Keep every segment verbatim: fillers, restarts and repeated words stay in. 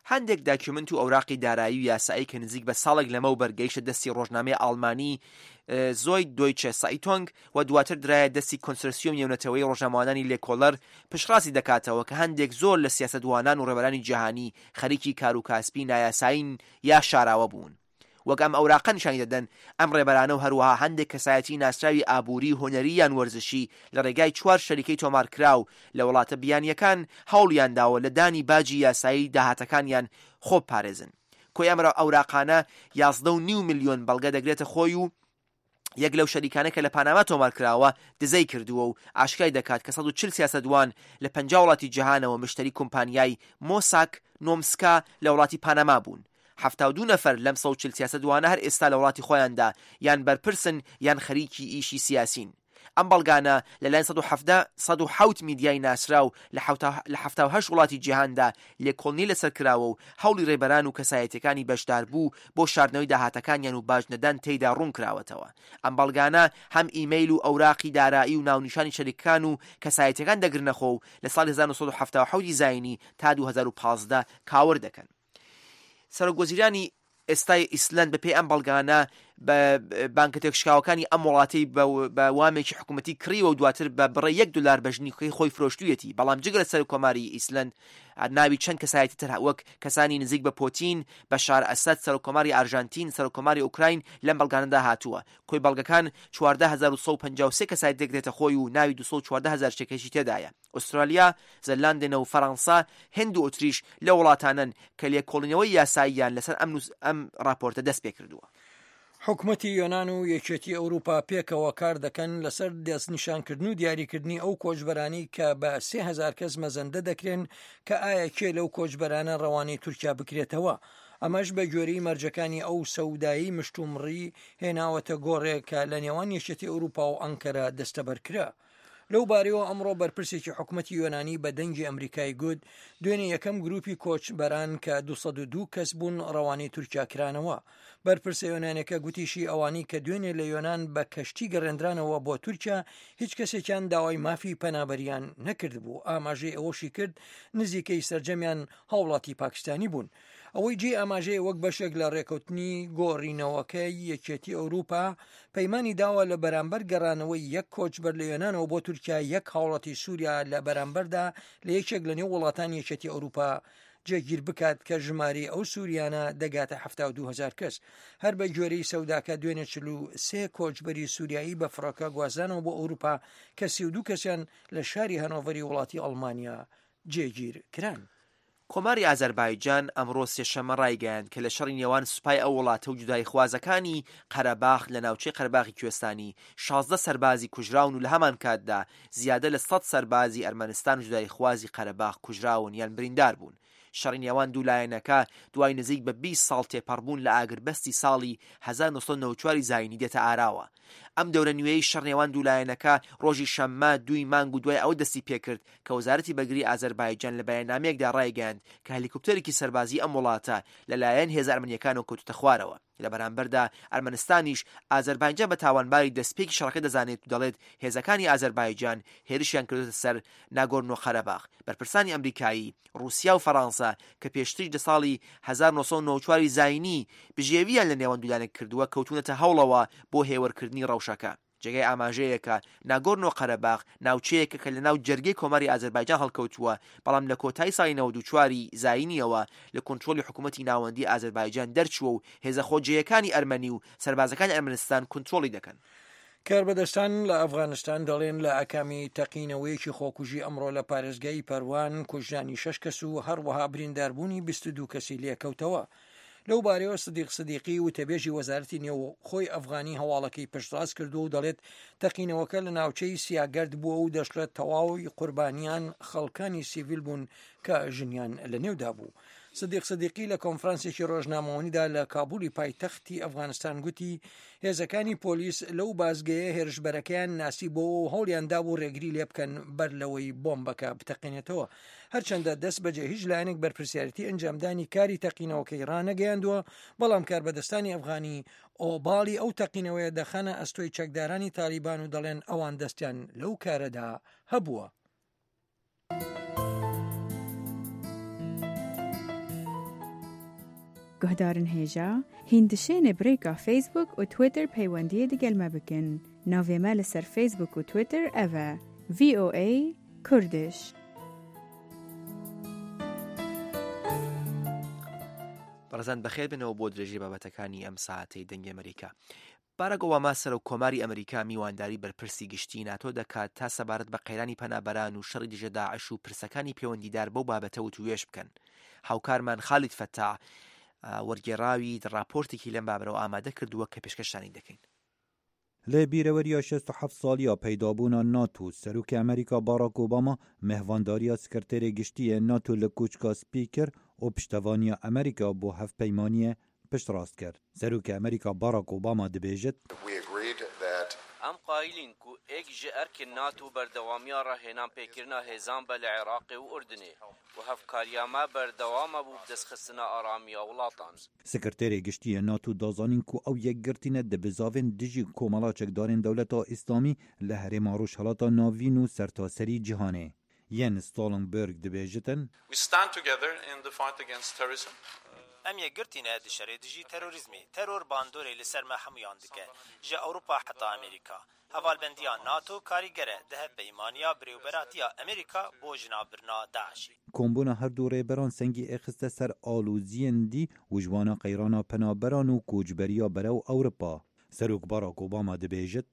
هەندێک داکیومنت و ئەوراقی دارایی و یاسایی کە نزیک بە ساڵێک لەمە بەرگەیشتە دەستی ڕۆژنامەی ئاڵمانی زۆی دۆیچە سایتۆنگ و دواتر درایە دەستی کۆنسۆرسیۆم نێونەتەوەی ڕۆژنامەوانانی لێکۆڵەر پشتڕاستی دەکاتەوە کە هەندێک زۆر لە سیاسەتوانان و ڕێبەرانی جیهانی خەریکی کار و کاسبی نایاساین یا شاراوە بوون. وەک ئەم ئەوراقە نیشانی دەدەن ئەم ڕێبەرانە و هەروەها هەندێک کەسایەتی ناسراوی ئابووری هۆنەری یان وەرزشی لە ڕێگای چوار شەریکەی تۆمارکراو لە وڵاتە بیانیەکان هەوڵیان داوە لە دانی باجی یاسایی داهاتەکانیان خۆ پارێزن. کۆی ئەم ئەوراقانە یازدە و نیو میلیۆن بەڵگە دەگرێتە خۆی و یەک لەو شەریکانە کە لە پاناما تۆمارکراوە دزەی کردووە و ئاشکای دەکات کە سەد و چل سیاسەتوان لە پەنجا وڵاتی جیهانەوە مشتری کۆمپانیای مۆساک نۆمسکا لە وڵاتی پاناما بوون. هەفتاد و دوو نەفەر لەم سەد و چل سیاسەتوانە هەر ئێستا لە وڵاتی خۆیاندا یان بەرپرسن یان خەریکی ئیشی سیاسین. ئەم بەڵگانە لەلایەن سەد و حەوت میدیای ناسراو لە هەفتاد و هەشت وڵاتی جیهاندا لێکۆڵنی لەسەرکراوە و هەوڵی ڕێبەران و کەسایەتیەکانی بەشدار بوو بۆ شاردنەوەی داهاتەکانیان و باجنەدان تێیدا ڕوون کراوەتەوە. ئەم بەڵگانە هەم ئیمەیل و ئەوراقی دارایی و ناونیشانی شەریکان و کەسایەتیەکان دەگرنەخۆ و لە ساڵی هەزار و نۆ سەد و هەفتاد و حەوت زاینی تا دوو هەزار و پانزدە کاور دەکەن. سەرۆکوەزیرانی ئێستای ئیسلەند بەپێی ئەم بەڵگانە بە بانکە تێکشکاوەکانی ئەم وڵاتی بە وامێکی حکوومەتی کڕیوە و دواتر بە بڕێ یەک دلار بەژنی خۆی فرۆشتوویەتی. بەڵام جگە لە سەر کۆماری ئیسلەند ناوی چەند کەسایەتی تر وەک کەسانی نزیک بە پۆتین، بەشار ئەسەد سەرۆکۆماری ئارژانتین، سەرۆکۆماری ئوکراین لەم بەڵگانەدا هاتووە. کۆی بەڵگەکان چواردە هەزار و سەد و پەنجا و سێ کەسایەت دەگرێتە خۆی و ناوی دووسەد و چواردە هەزار شتێکێکی تێدایە. ئوسترالیا، زەلاندێنە و فەڕەنسا، هند و ئۆتریش لە وڵاتانن کە لێکۆڵینەوەی یاساییان لەسەر ئەم راپۆرتە دەست پێ کردووە. حکوومەتی یۆنان و یەکێتی ئەوروپا پێکەوە کار دەکەن لەسەر دەستنیشانکردن و دیاریکردنی ئەو کۆچبەرانی کە بە سێ هەزار کەس مەزەندە دەکرێن کە ئایا کێ لەو کۆچبەرانە ڕەوانەی تورکیا بکرێتەوە. ئەمەش بە گوێرەی مەرجەکانی ئەو سەودایی مشتومڕی هێناوەتە گۆڕێکە لە نێوان یەکێتی ئەوروپا و ئەنکەرە دەستەبەرکرا. لەو بارەوە ئەمڕۆ بەرپرسێکی حکوومەتی یۆنانی بە دەنگی ئەمریکای گوت دوێنێ یەکەم گروپی کۆچبەران کە دووسەد و دوو کەس بوون ڕەوانەی تورکیا کرانەوە. بەرپرسە یۆنانەکە گوتیشی ئەوانی کە دوێنێ لە یۆنان بە کەشتی گەڕێنرانەوە بۆ تورکیا هیچ کەسێکیان داوای مافی پەنابەریان نەکرد بوو. ئاماژەی ئەوەشی کرد نزیکەی سەرجەمیان هاوڵاتی پاکستانی بوون. ئەوەی جێ ئاماژەیە وەک بەشێک لە ڕێکەوتنی گۆڕینەوەکەی یەکێتی ئەوروپا پەیمانی داوە لە بەرامبەر گەڕانەوەی یەک کۆچبەر لە یۆنانەوە بۆ تورکیا یەک هاوڵاتی سووریا لە بەرامبەردا لە یەکێک لە نێو وڵاتانی یەکێتی ئەوروپا جێگیر بکات کە ژماری ئەو سووریانە دەگاتە هەفتاد و دوو هەزار کەس. هەر بە گوێرەی سەوداکە دوێنێ چل و سێ کۆچبەری سووریایی بە فڕۆکە گوازانەوە بۆ ئەوروپا کە سی و دوو کەسیان لە شاری هەنۆڤەری وڵاتی ئەڵمانیا جێگیر کران. کۆماری ئازەربایجان ئەمڕۆ سێشەمە ڕایگەیاند کە لە شەڕی نێوان سوپای ئەو وڵاتە و جودای خوازەکانی قەرەباخ لە ناوچەی قەرەباخی کوێستانی شازدە سەربازی کوژراون و لە هەمان کاتدا زیادە لە سەد سەربازی ئەرمەنستان و جودای خوازی قەرەباخ کوژراون یان بریندار بوون. شەڕی نێوان دوو لایەنەکە دوای نزیک بە بیست ساڵ تێپەڕبوون لە ئاگربەستی ساڵی هەزار و نۆ سەد و نەوە و چوار زاینی دێتە ئاراوە. ئەم دەورە نوێی شەڕ نێوان دوو لایەنەکە ڕۆژی شەممە دوی مانگ و دوای ئەو دەستی پێکرد کە وەزارەتی بەگری ئازەربایجان لە بەیاننامەیەکدا ڕایگەیاند کە هەلیکۆپتەرێکی سەربازی ئەم وڵاتە لەلایەن هێزە ئەرمەنیەکانەوە کەوتوتە خوارەوە. لە بەرامبەردا ئەرمەنستانیش ئازەربایجان بە تاوانباری دەستپێکی شەڕەکە دەزانێت و دەڵێت هێزەکانی ئازەربایجان هێرشیان کردوتە سەر ناگۆرنۆ قەرەباخ. بەرپرسانی ئەمریکایی، رووسیا و فەڕەنسا کە پێشتر لە ساڵی هەزار و نۆ سەد و نەوە و چوار زاینی بژێویان لە نێوان دوولانێک کردووە کەوتونەتە هەوڵەوە بۆ هێوەرکردنی ڕەوشەکە. جێگەی ئاماژەیەکە ناگۆرنۆ قەرەباخ ناوچەیەکە کە لە ناو جەرگەی کۆماری ئازەربایجان هەڵکەوتووە، بەڵام لە کۆتایی ساڵی نەوەد و چواری زاینیەوە لە کۆنتڕۆلی حکوومەتی ناوەندی ئازەربایجان دەرچووە و هێزە خۆجێیەکانی ئەرمەنی و سەربازەکانی ئەرمەنستان کۆنتڕۆلی دەکەن. کاربەدەستان لە ئەفغانستان دەڵێن لە ئەکامی تەقینەوەیەکی خۆکوژی ئەمڕۆ لە پارێزگای پەروان کوژانی شەش کەس و هەروەها برینداربوونی بیست و دوو کەسی لێکەوتەوە. لەو بارەوە سدیق سدیقی و تەبێژی وەزارەتی نێو خۆی ئەفغانی هەواڵەکەی پشتڕاست کردو و دەڵێت تەقینەوەکە لە ناوچەی سیاگەرد بووە و دەشڵێت تەواوی قوربانیان خەڵکانی سیڤیل بوون کە ژنیان لە نێودا بوو. سدیق سدیقی لە کۆنفرانسێکی ڕۆژنامەوەنیدا لە کابولی پایتەختی ئەفغانستان گوتی هێزەکانی پۆلیس لەو بازگەیە هێرشبەرەکەیان ناسی بۆ و هەوڵیاندا بوو ڕێگری لێ بکەن بەر لەوەی بۆمبەکە بتەقێنێتەوە. هەرچەندە دەست بەجێ هیچ لایەنێک بەرپرسیارەتی ئەنجامدانی کاری تەقینەوەکەی ڕانەگەیاندووە، بەڵام کاربەدەستانی ئەفغانی ئۆباڵی ئەو تەقینەوەیە دەخەنە ئەستۆی چەکدارانی تالیبان و دەڵێن ئەوان دەستیان لەو کارەدا هەبووە. گهدارن هیجا هندشین بریکا فیسبوک و تویتر پیوندی دیگل ما بکن. ناوی مال سر فیسبوک و تویتر اوه وی او ای کردش. بەڕێزان بەخێر بنەوە بۆ درێژەی بابەتەکانی ئەم ساعتەی دەنگی ئەمریکا. باراک ئۆباما سەرۆک کۆماری ئەمریکا میوانداری بەرپرسی گشتی ناتۆ دەکات تا سەبارەت بە قەیرانی پەنابەران و شەڕی دژە داعش و پرسەکانی پەیوەندیدار بەو بابەتە وتوێژ بکەن. هاوکارمان خالید فەتاح وەرگێڕاوی راپۆرتێکی لەم بابەتەوە ئامادە کردووە کە پێشکەشتانی دەکەین. لی بیرەوەریە شەست و هەفت ساڵیە پەیدابوونا ناتۆ سەرۆکی ئەمریکا باراک ئۆباما مهوانداریە سکرتێرێ گشتیە ناتۆ لە کوچکا سپیکر و پشتەوانیە ئەمریکا بۆ هەفپەیمانیە پشت ڕاست کرد. سەرۆکی ئەمریکا باراک ئۆباما دەبێژێت ام قائلين كو ايك جي ارك الناتو بردواميا راهنان بيكرنا هيزان بل عراقي و اردني و هفكاريا ما بردواما بو بدس خصنا اراميا ولاتان. سکرتێرێ گشتیە ناتۆ دازانین کو ئەو یەکگرتینە دەبزاوێن دژی کۆمەڵاچێکدارên دەولەتا ئیسلامی لە هەرێما ڕۆژهەڵاتا ناوین و سەرتاسەری جیهانێ. یەن ستالنبرگ دەبێژتن We stand together in the fight against terrorism. ام یەکگرتینە دشەرێ دژی تەرۆریزمی تەرۆر باندۆرێ لەسەر مە هەمویان دکە ژە ئەوروپا حتا ئەمریکا هەڤالبەندیان ناتۆ کاریگەرە دەهە پەیمانیا برێوبەراتیە ئەمریکا بۆ ژنابرنا داعشی. کۆمبوونا هەردوو ڕێبەران سەنگی ئێخستە سەر ئالوزیەن دی وژوانە قەیرانا پەنابەران و کۆچبەریە بەرەو ئەوروپا. سەرۆک باراک ئۆباما دەبێژێت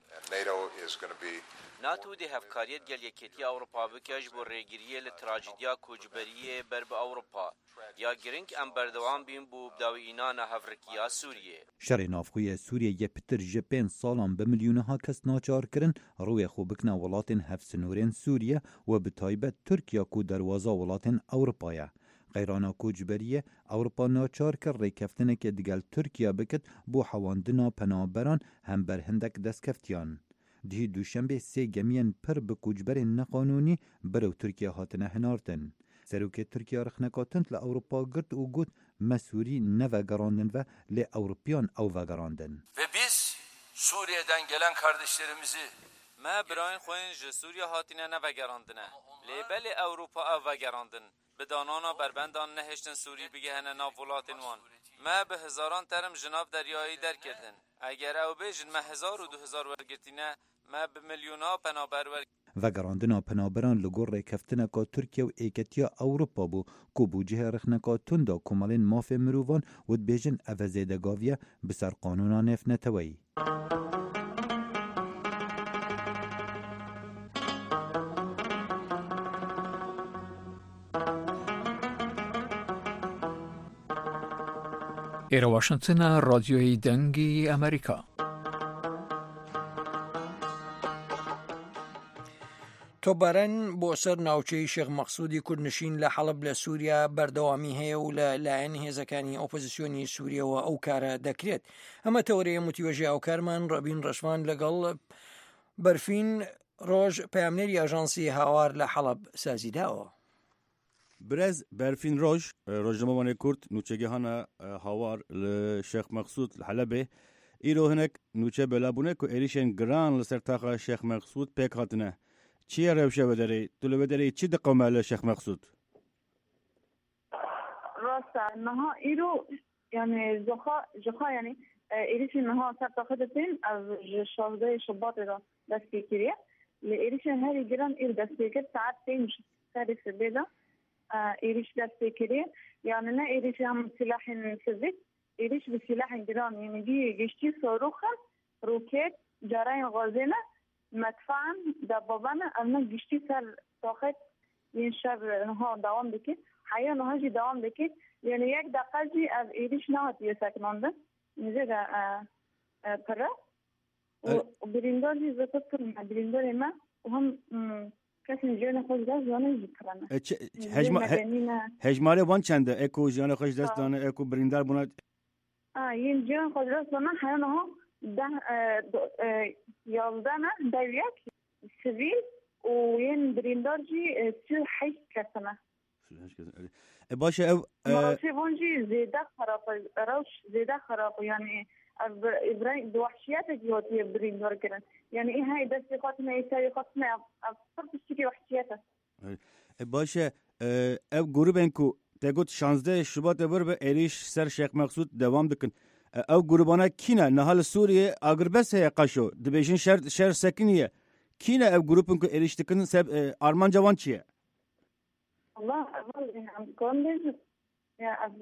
ناتو دي هفكاريت جل يكيتي أوروبا بكاش بو ريجريه لتراجيديا كوجبريه برب أوروبا يا جرينك أم بردوان بين بو بداوي إنانا هفركيا سوريا. شر نافخوی سوریه یه پتر جپین سالان به میلیونه ها کس ناچار کرن روی خوبکنا ولاتن هفت سنورین سوریه و به تایبت ترکیه کو دروازه ولاتن اروپایه. قیرانا کوجبریه اروپا ناچار کر ریکفتنه که دیگل ترکیه بکت بو حواندنا پنابران هم بر هندک دست کفتیان. دی دوشنبه سه گمین پر به کوجبر نقانونی برو ترکیه هاتنه هنارتن. سروک ترکیه رخنکاتند لأوروپا گرد و گود مسوری نوگراندن و لأوروپیان اوگراندن. و biz Suriye'den gelen kardeşlerimizi ما براین خوین ج سوریه هاتینه نوگراندنه لیبل اوروپا اوگراندن بدانانا بربندان نهشتن سوری بگهنه ناولاتین وان ما به هزاران ترم جناب دریایی در کردن اگر او بیجن ما هزار و دو هزار ورگرتینه ما به میلیونا پنابر ور وگراندنا پنابران لگور ریکفتنه که ترکیه و ایکتیا اوروپا بو که بوجه رخنکا تندا کمالین ماف مروان ود بیجن اوزیدگاویه بسر قانونا نف نتوی. ایره واشنگتن رادیوی دنگی امریکا. تۆبارەن بۆ سەر ناوچەی شێخ مەقسوودی کوردنشین لە حەڵب لە سووریا بەردەوامی هەیە و لە لایەن هێزەکانی ئۆپۆزیسیۆنی سووریەوە ئەو کارە دەکرێت. ئەمە تەورەیە متیوەژی ئاوکارمان ڕەبین ڕەشمان لەگەڵ بەرفین ڕۆژ پەیامنێری ئاژانسی هاوار لە حەڵب سازیداوە. برز برفین ڕۆژ ڕۆژنامەوانی کورد نوچەگەهانە هاوار لە شێخ مەقسوود حەلەبێ ئیرۆ هەنێک نوچە بەلابوونێک و عێریشێن گران لەسەر تاقا شێخ مەقسوود پێک هاتنە. چیە ڕێوشە بەدەرەی تو لە بەدەرەی چی دقەومە لە شێخ مەقسوود؟ ڕاستە نەها ئیرۆ یعنی جخا یعنی عێریشێن نەها سەر تاقە دەچین ئەو شازدەی شەباتێدا دەست پێ کردیە لە عێریشێن هەری گران ئیر دەست پێ کرد ساعت پێنج سەری سبێدا عێریش دەست پێ کردیە یعنی نه عێریش هم سلاح فیزیک عێریش بسلاح گران یعنی دی گشتی صاروخ روکت جراین غازێنە مدفعا دبابانه اما گشتی سر ساخت این شب نها دوام بکید حیا نها جی دوام بکید یعنی یک دقیقه جی از ایریش نهات یه سکنانده میزه دا پره و بریندار جی زیادت کرنه بریندار ما و هم کسی جیان خوش دست دانه جی کرنه هجماره وان چنده اکو جیان خوش دست دانه اکو بریندار بوند این جیان خوش دست دانه حیا نها ده یازده دویک سویل و ین بریندار جی سی حیث کسنه باشه او مراسي بونجي زيادة خراب روش زيادة خراب يعني إبراهيم بوحشيات جواتي بریندار كرن يعني إيه هاي دستي خاطنا إيه ساري خاطنا أفضل تشتكي وحشياته باشه او گروبن کو تگوت شانزده شباط بر به ایریش سر شیخ مقصود دوام دکن او گروبانا کینه نهال سوریه اگربس هی قشو دبیجن شهر شهر سکنیه کینه او گروپن که ایریش دکن سب آرمان جوان چیه؟ والله أظل إن عم تكون يعني از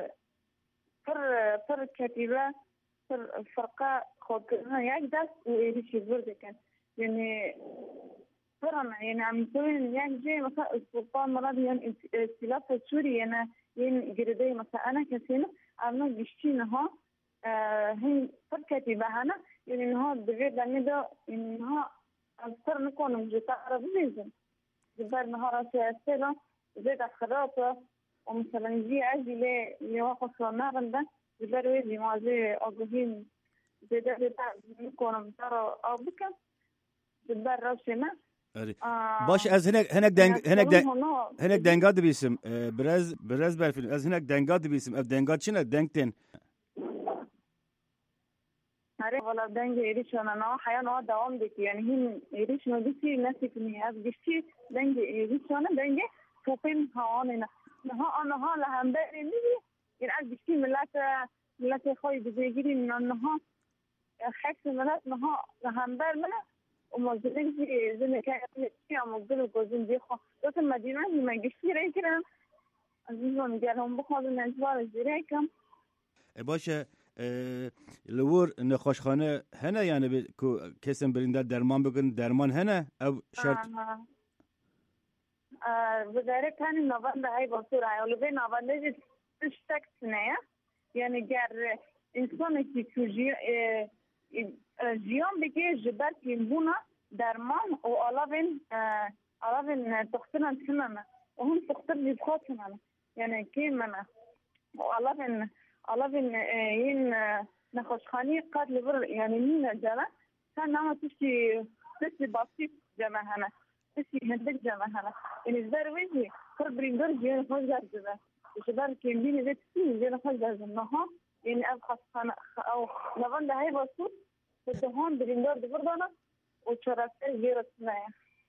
فر فر كتيبة فر فرقة خودنا يعني داس وإيش يبرد كان يعني فرنا يعني عم يسوي يعني جاي مثلا السلطان مرض يعني استلاف السوري أنا يعني جردي مثلا أنا كسينة أنا جشتينها هي فر كتيبة هنا يعني إنها بجد يعني ده إنها أكثر نكون مجتمع عربي جبار نهار سياسة زيد الخراطة ومثلا يجي عادي لي اللي واقف ناغن ده جبار ويجي مع زي أقوهين زي ده زي ده نكون مطارة أو بكم جبار روشنا باش از هناك هناك دنگ هناك دنگ هناك دنگاد بيسم براز براز برفيل از هناك دنگاد بيسم اف دنگاد شنو دنگتن عارف ولا دنگ إيريش أنا نوع حياة نوع دوام دك يعني هي إيريش ما بيصير ناسي كمية بيصير دنج إيريش أنا دنج فوقين هواننا نها أنا ها لهم بيري نيجي يعني بيصير ملاته ملاته خوي بيجري من أنها حكس ملات نها لهم بير ملا ومزلين في زين كان شيء مقبل وجوزين بيخو بس المدينة هي ما يجي رأي كده أزيزون جالهم بخاطر نجوار الزراعة كم باشه لور نخوشخانه هنه یعنی کو کسیم برنده درمان بکن درمان هنه او شرط بذاره کنی نوانده های باسور های اولو به نوانده جد تشتک سنه یعنی گر انسان که تو جیان بگه جبر کنبونه درمان و علاوین علاوین تختنان سنانه و هم تختر جبخات سنانه یعنی که منه و علاوین علاوه این نخوشخانی قد لبر يعني مين جمع كان نعمل تشي تشي بسيط جمع هنا تشي هندك جمع هنا يعني الزر وجهي قرب بريندور جينا خالص جمع الشباب كان بيني ذات سنين جينا خالص جمعها يعني أبقى خنا أو نظن ده هاي بسيط فتهون بريندور دفردنا وشراسل جيرة سنايا.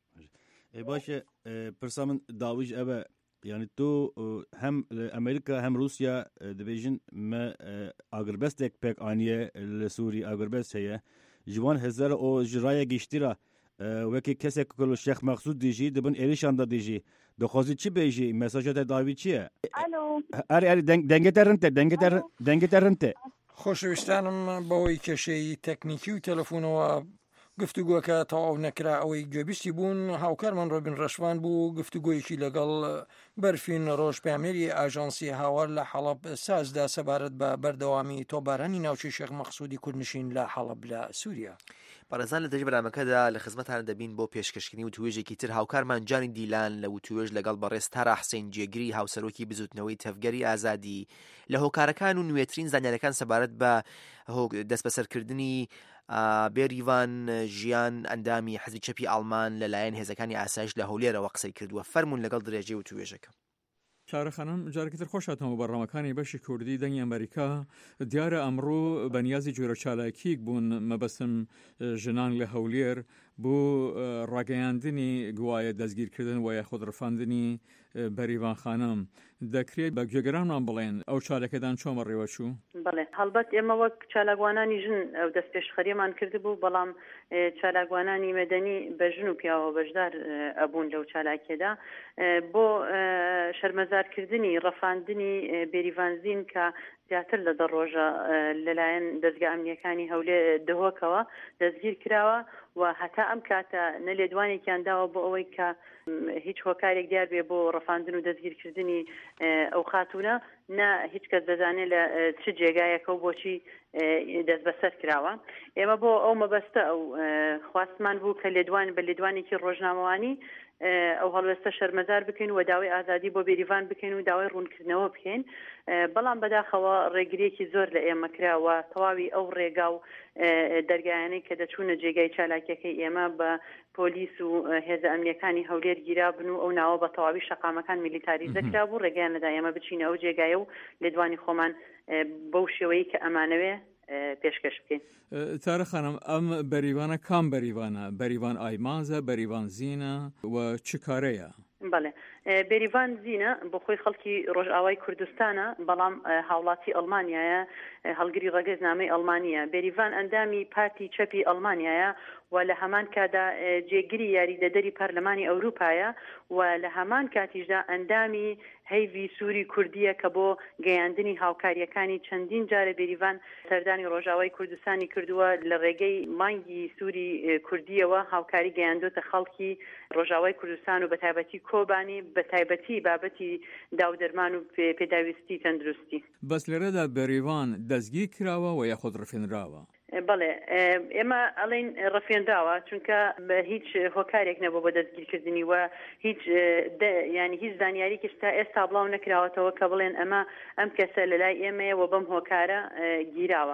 باشه برسامن داوج أبا يعني تو هم امریکا هم روسیا دبیجن ما اگربستک پک آنیه لسوری اگربست هیه جوان هزار او جرای گشتیرا وکی کسی کلو شیخ مقصود دیجی دبن ایریشان دا دیجی دخوازی چی بیجی مساجات داوی چیه الو اری اری دنگ ترنته دنگ تر دنگ ترنته خۆشەویستانم بەوەی کێشەی تەکنیکی و تەلەفۆنەوە گفتوگۆکە تەواو نەکرا ئەوەی گوێبیستی بوون هاوکارمان ڕۆبین ڕەشوان بوو گفتوگۆیەکی لەگەڵ بەرفین ڕۆژپامێری ئاژانسی هاوار لە حەڵەب سازدا سەبارەت بە بەردەوامی تۆبارانی ناوچەی شێخ مەقسوودی کوردنشین لە حەڵەب لە سووریا. بەڕێزان لە دەژ بەرامەکەدا لە خزمەتان دەبین بۆ پێشکەشکردنی و توێژێکی تر هاوکارمان جانی دیلان لە وتوێژ لەگەڵ بەڕێز تارا حسین جێگری هاوسەرۆکی بزوتنەوەی تەفگەری ئازادی لە هۆکارەکان و نوێترین زانیاریەکان سەبارەت بە دەست بەسەرکردنی بێریڤان ژیان ئەندامی حەزبی چەپی ئاڵمان لەلایەن هێزەکانی ئاسایش لە هەولێرەوە قسەی کردووە فەرمون لەگەڵ درێژەی و توێژەکە. چارەخانم جارێکتر خۆشاتەوە بەڕامەکانی بەشی کوردی دەنگی ئەمریکا دیارە ئەمڕۆ بەنیازی جۆرە چالاکیک بوون مەبەستم ژنان لە هەولێر بۆ ڕاگەیاندنی گوایە دەستگیرکردن و یاخود ڕفاندنی بەریڤان خانم دەکرێت بە گوێگەرانمان بڵێن ئەو چالەکەدان چۆمە ڕێوەچوو؟ بەڵێ هەڵبەت ئێمە وەک چالاکوانانی ژن ئەو دەست پێشخەریەمان کردبوو بەڵام چالاکوانانی مەدەنی بە ژن و پیاوە بەشدار ئەبوون لەو چالاکێدا بۆ شەرمەزارکردنی ڕەفاندنی بێریڤانزین کە زیاتر لە دە ڕۆژە لەلایەن دەستگا ئەمنیەکانی هەولێر دهۆکەوە دەستگیر کراوە و هەتا ئەم کاتە نە لێدوانێکیان داوە بۆ ئەوەی کە هیچ هۆکارێک دیار بێ بۆ ڕەفاندن و دەستگیرکردنی ئەو خاتونە نا هیچ کەس دەزانێت لە چ جێگایەکە و بۆچی دەست بەسەر کراوە. ئێمە بۆ ئەو مەبەستە ئەو خواستمان بوو کە لێدوان بە لێدوانێکی ڕۆژنامەوانی ئەو هەڵوێستە شەرمەزار بکەین و داوای ئازادی بۆ بێریڤان بکەین و داوای ڕوونکردنەوە بکەین بەڵام بەداخەوە ڕێگریەکی زۆر لە ئێمە کراوە تەواوی ئەو ڕێگا و دەرگایانەی کە دەچوونە جێگای چالاکیەکەی ئێمە بە پۆلیس و هێزە ئەمنیەکانی هەولێر گیرابن و ئەو ناوە بە تەواوی شەقامەکان میلیتاریزە کرا بوو ڕێگەیان لەدا ئێمە بچینە ئەو جێگایە و لێدوانی خۆمان بەو شێوەیە کە ئەمانەوێ پێشکەش بکەین. تارە خانم ئەم بەریڤانە کام بەریڤانە بەریڤان ئایمازە بەریڤان زینە و چ کارەیە؟ بەڵێ بێریڤان زیینە بۆ خۆی خەڵکی ڕۆژئاوای کوردستانە بەڵام هاوڵاتی ئەڵمانیایە هەڵگری ڕێگەزنامەی ئەڵمانیە بێریڤان ئەندامی پارتی چەپی ئەڵمانیایە و لە هەمان کادا جێگیری یاریدەدەری پەرلەمانی ئەوروپایە و لە هەمان کاتیشدا ئەندامی هەیڤی سووری کوردیە کە بۆ گەیاندنی هاوکاریەکانی چەندین جارە بێریڤان سەردانی ڕۆژاوای کوردستانی کردووە لە ڕێگەی مانگی سووری کوردیەوە هاوکاری گەیاندۆتە خەڵکی ڕۆژاوای کوردستان و بە تایبەتی کۆبانی بە تایبەتی بابەتی داودەرمان و پێداویستی تەندروستی. بەس لێرەدا بێریڤان دەستگیر کراوە و یاخود ڕفێنراوە؟ بەڵێ ئێمە ئەڵێن ڕفێنراوە چونکە بە هیچ هۆکارێک نەبوو بە دەستگیرکردنی و هیچ ینی هیچ زانیاریکی تا ئێستا بڵاو نەکراوەتەوە کە بڵێن ئەمە ئەم کەسە لەلای ئێمەیە و بەم هۆکارە گیراوە.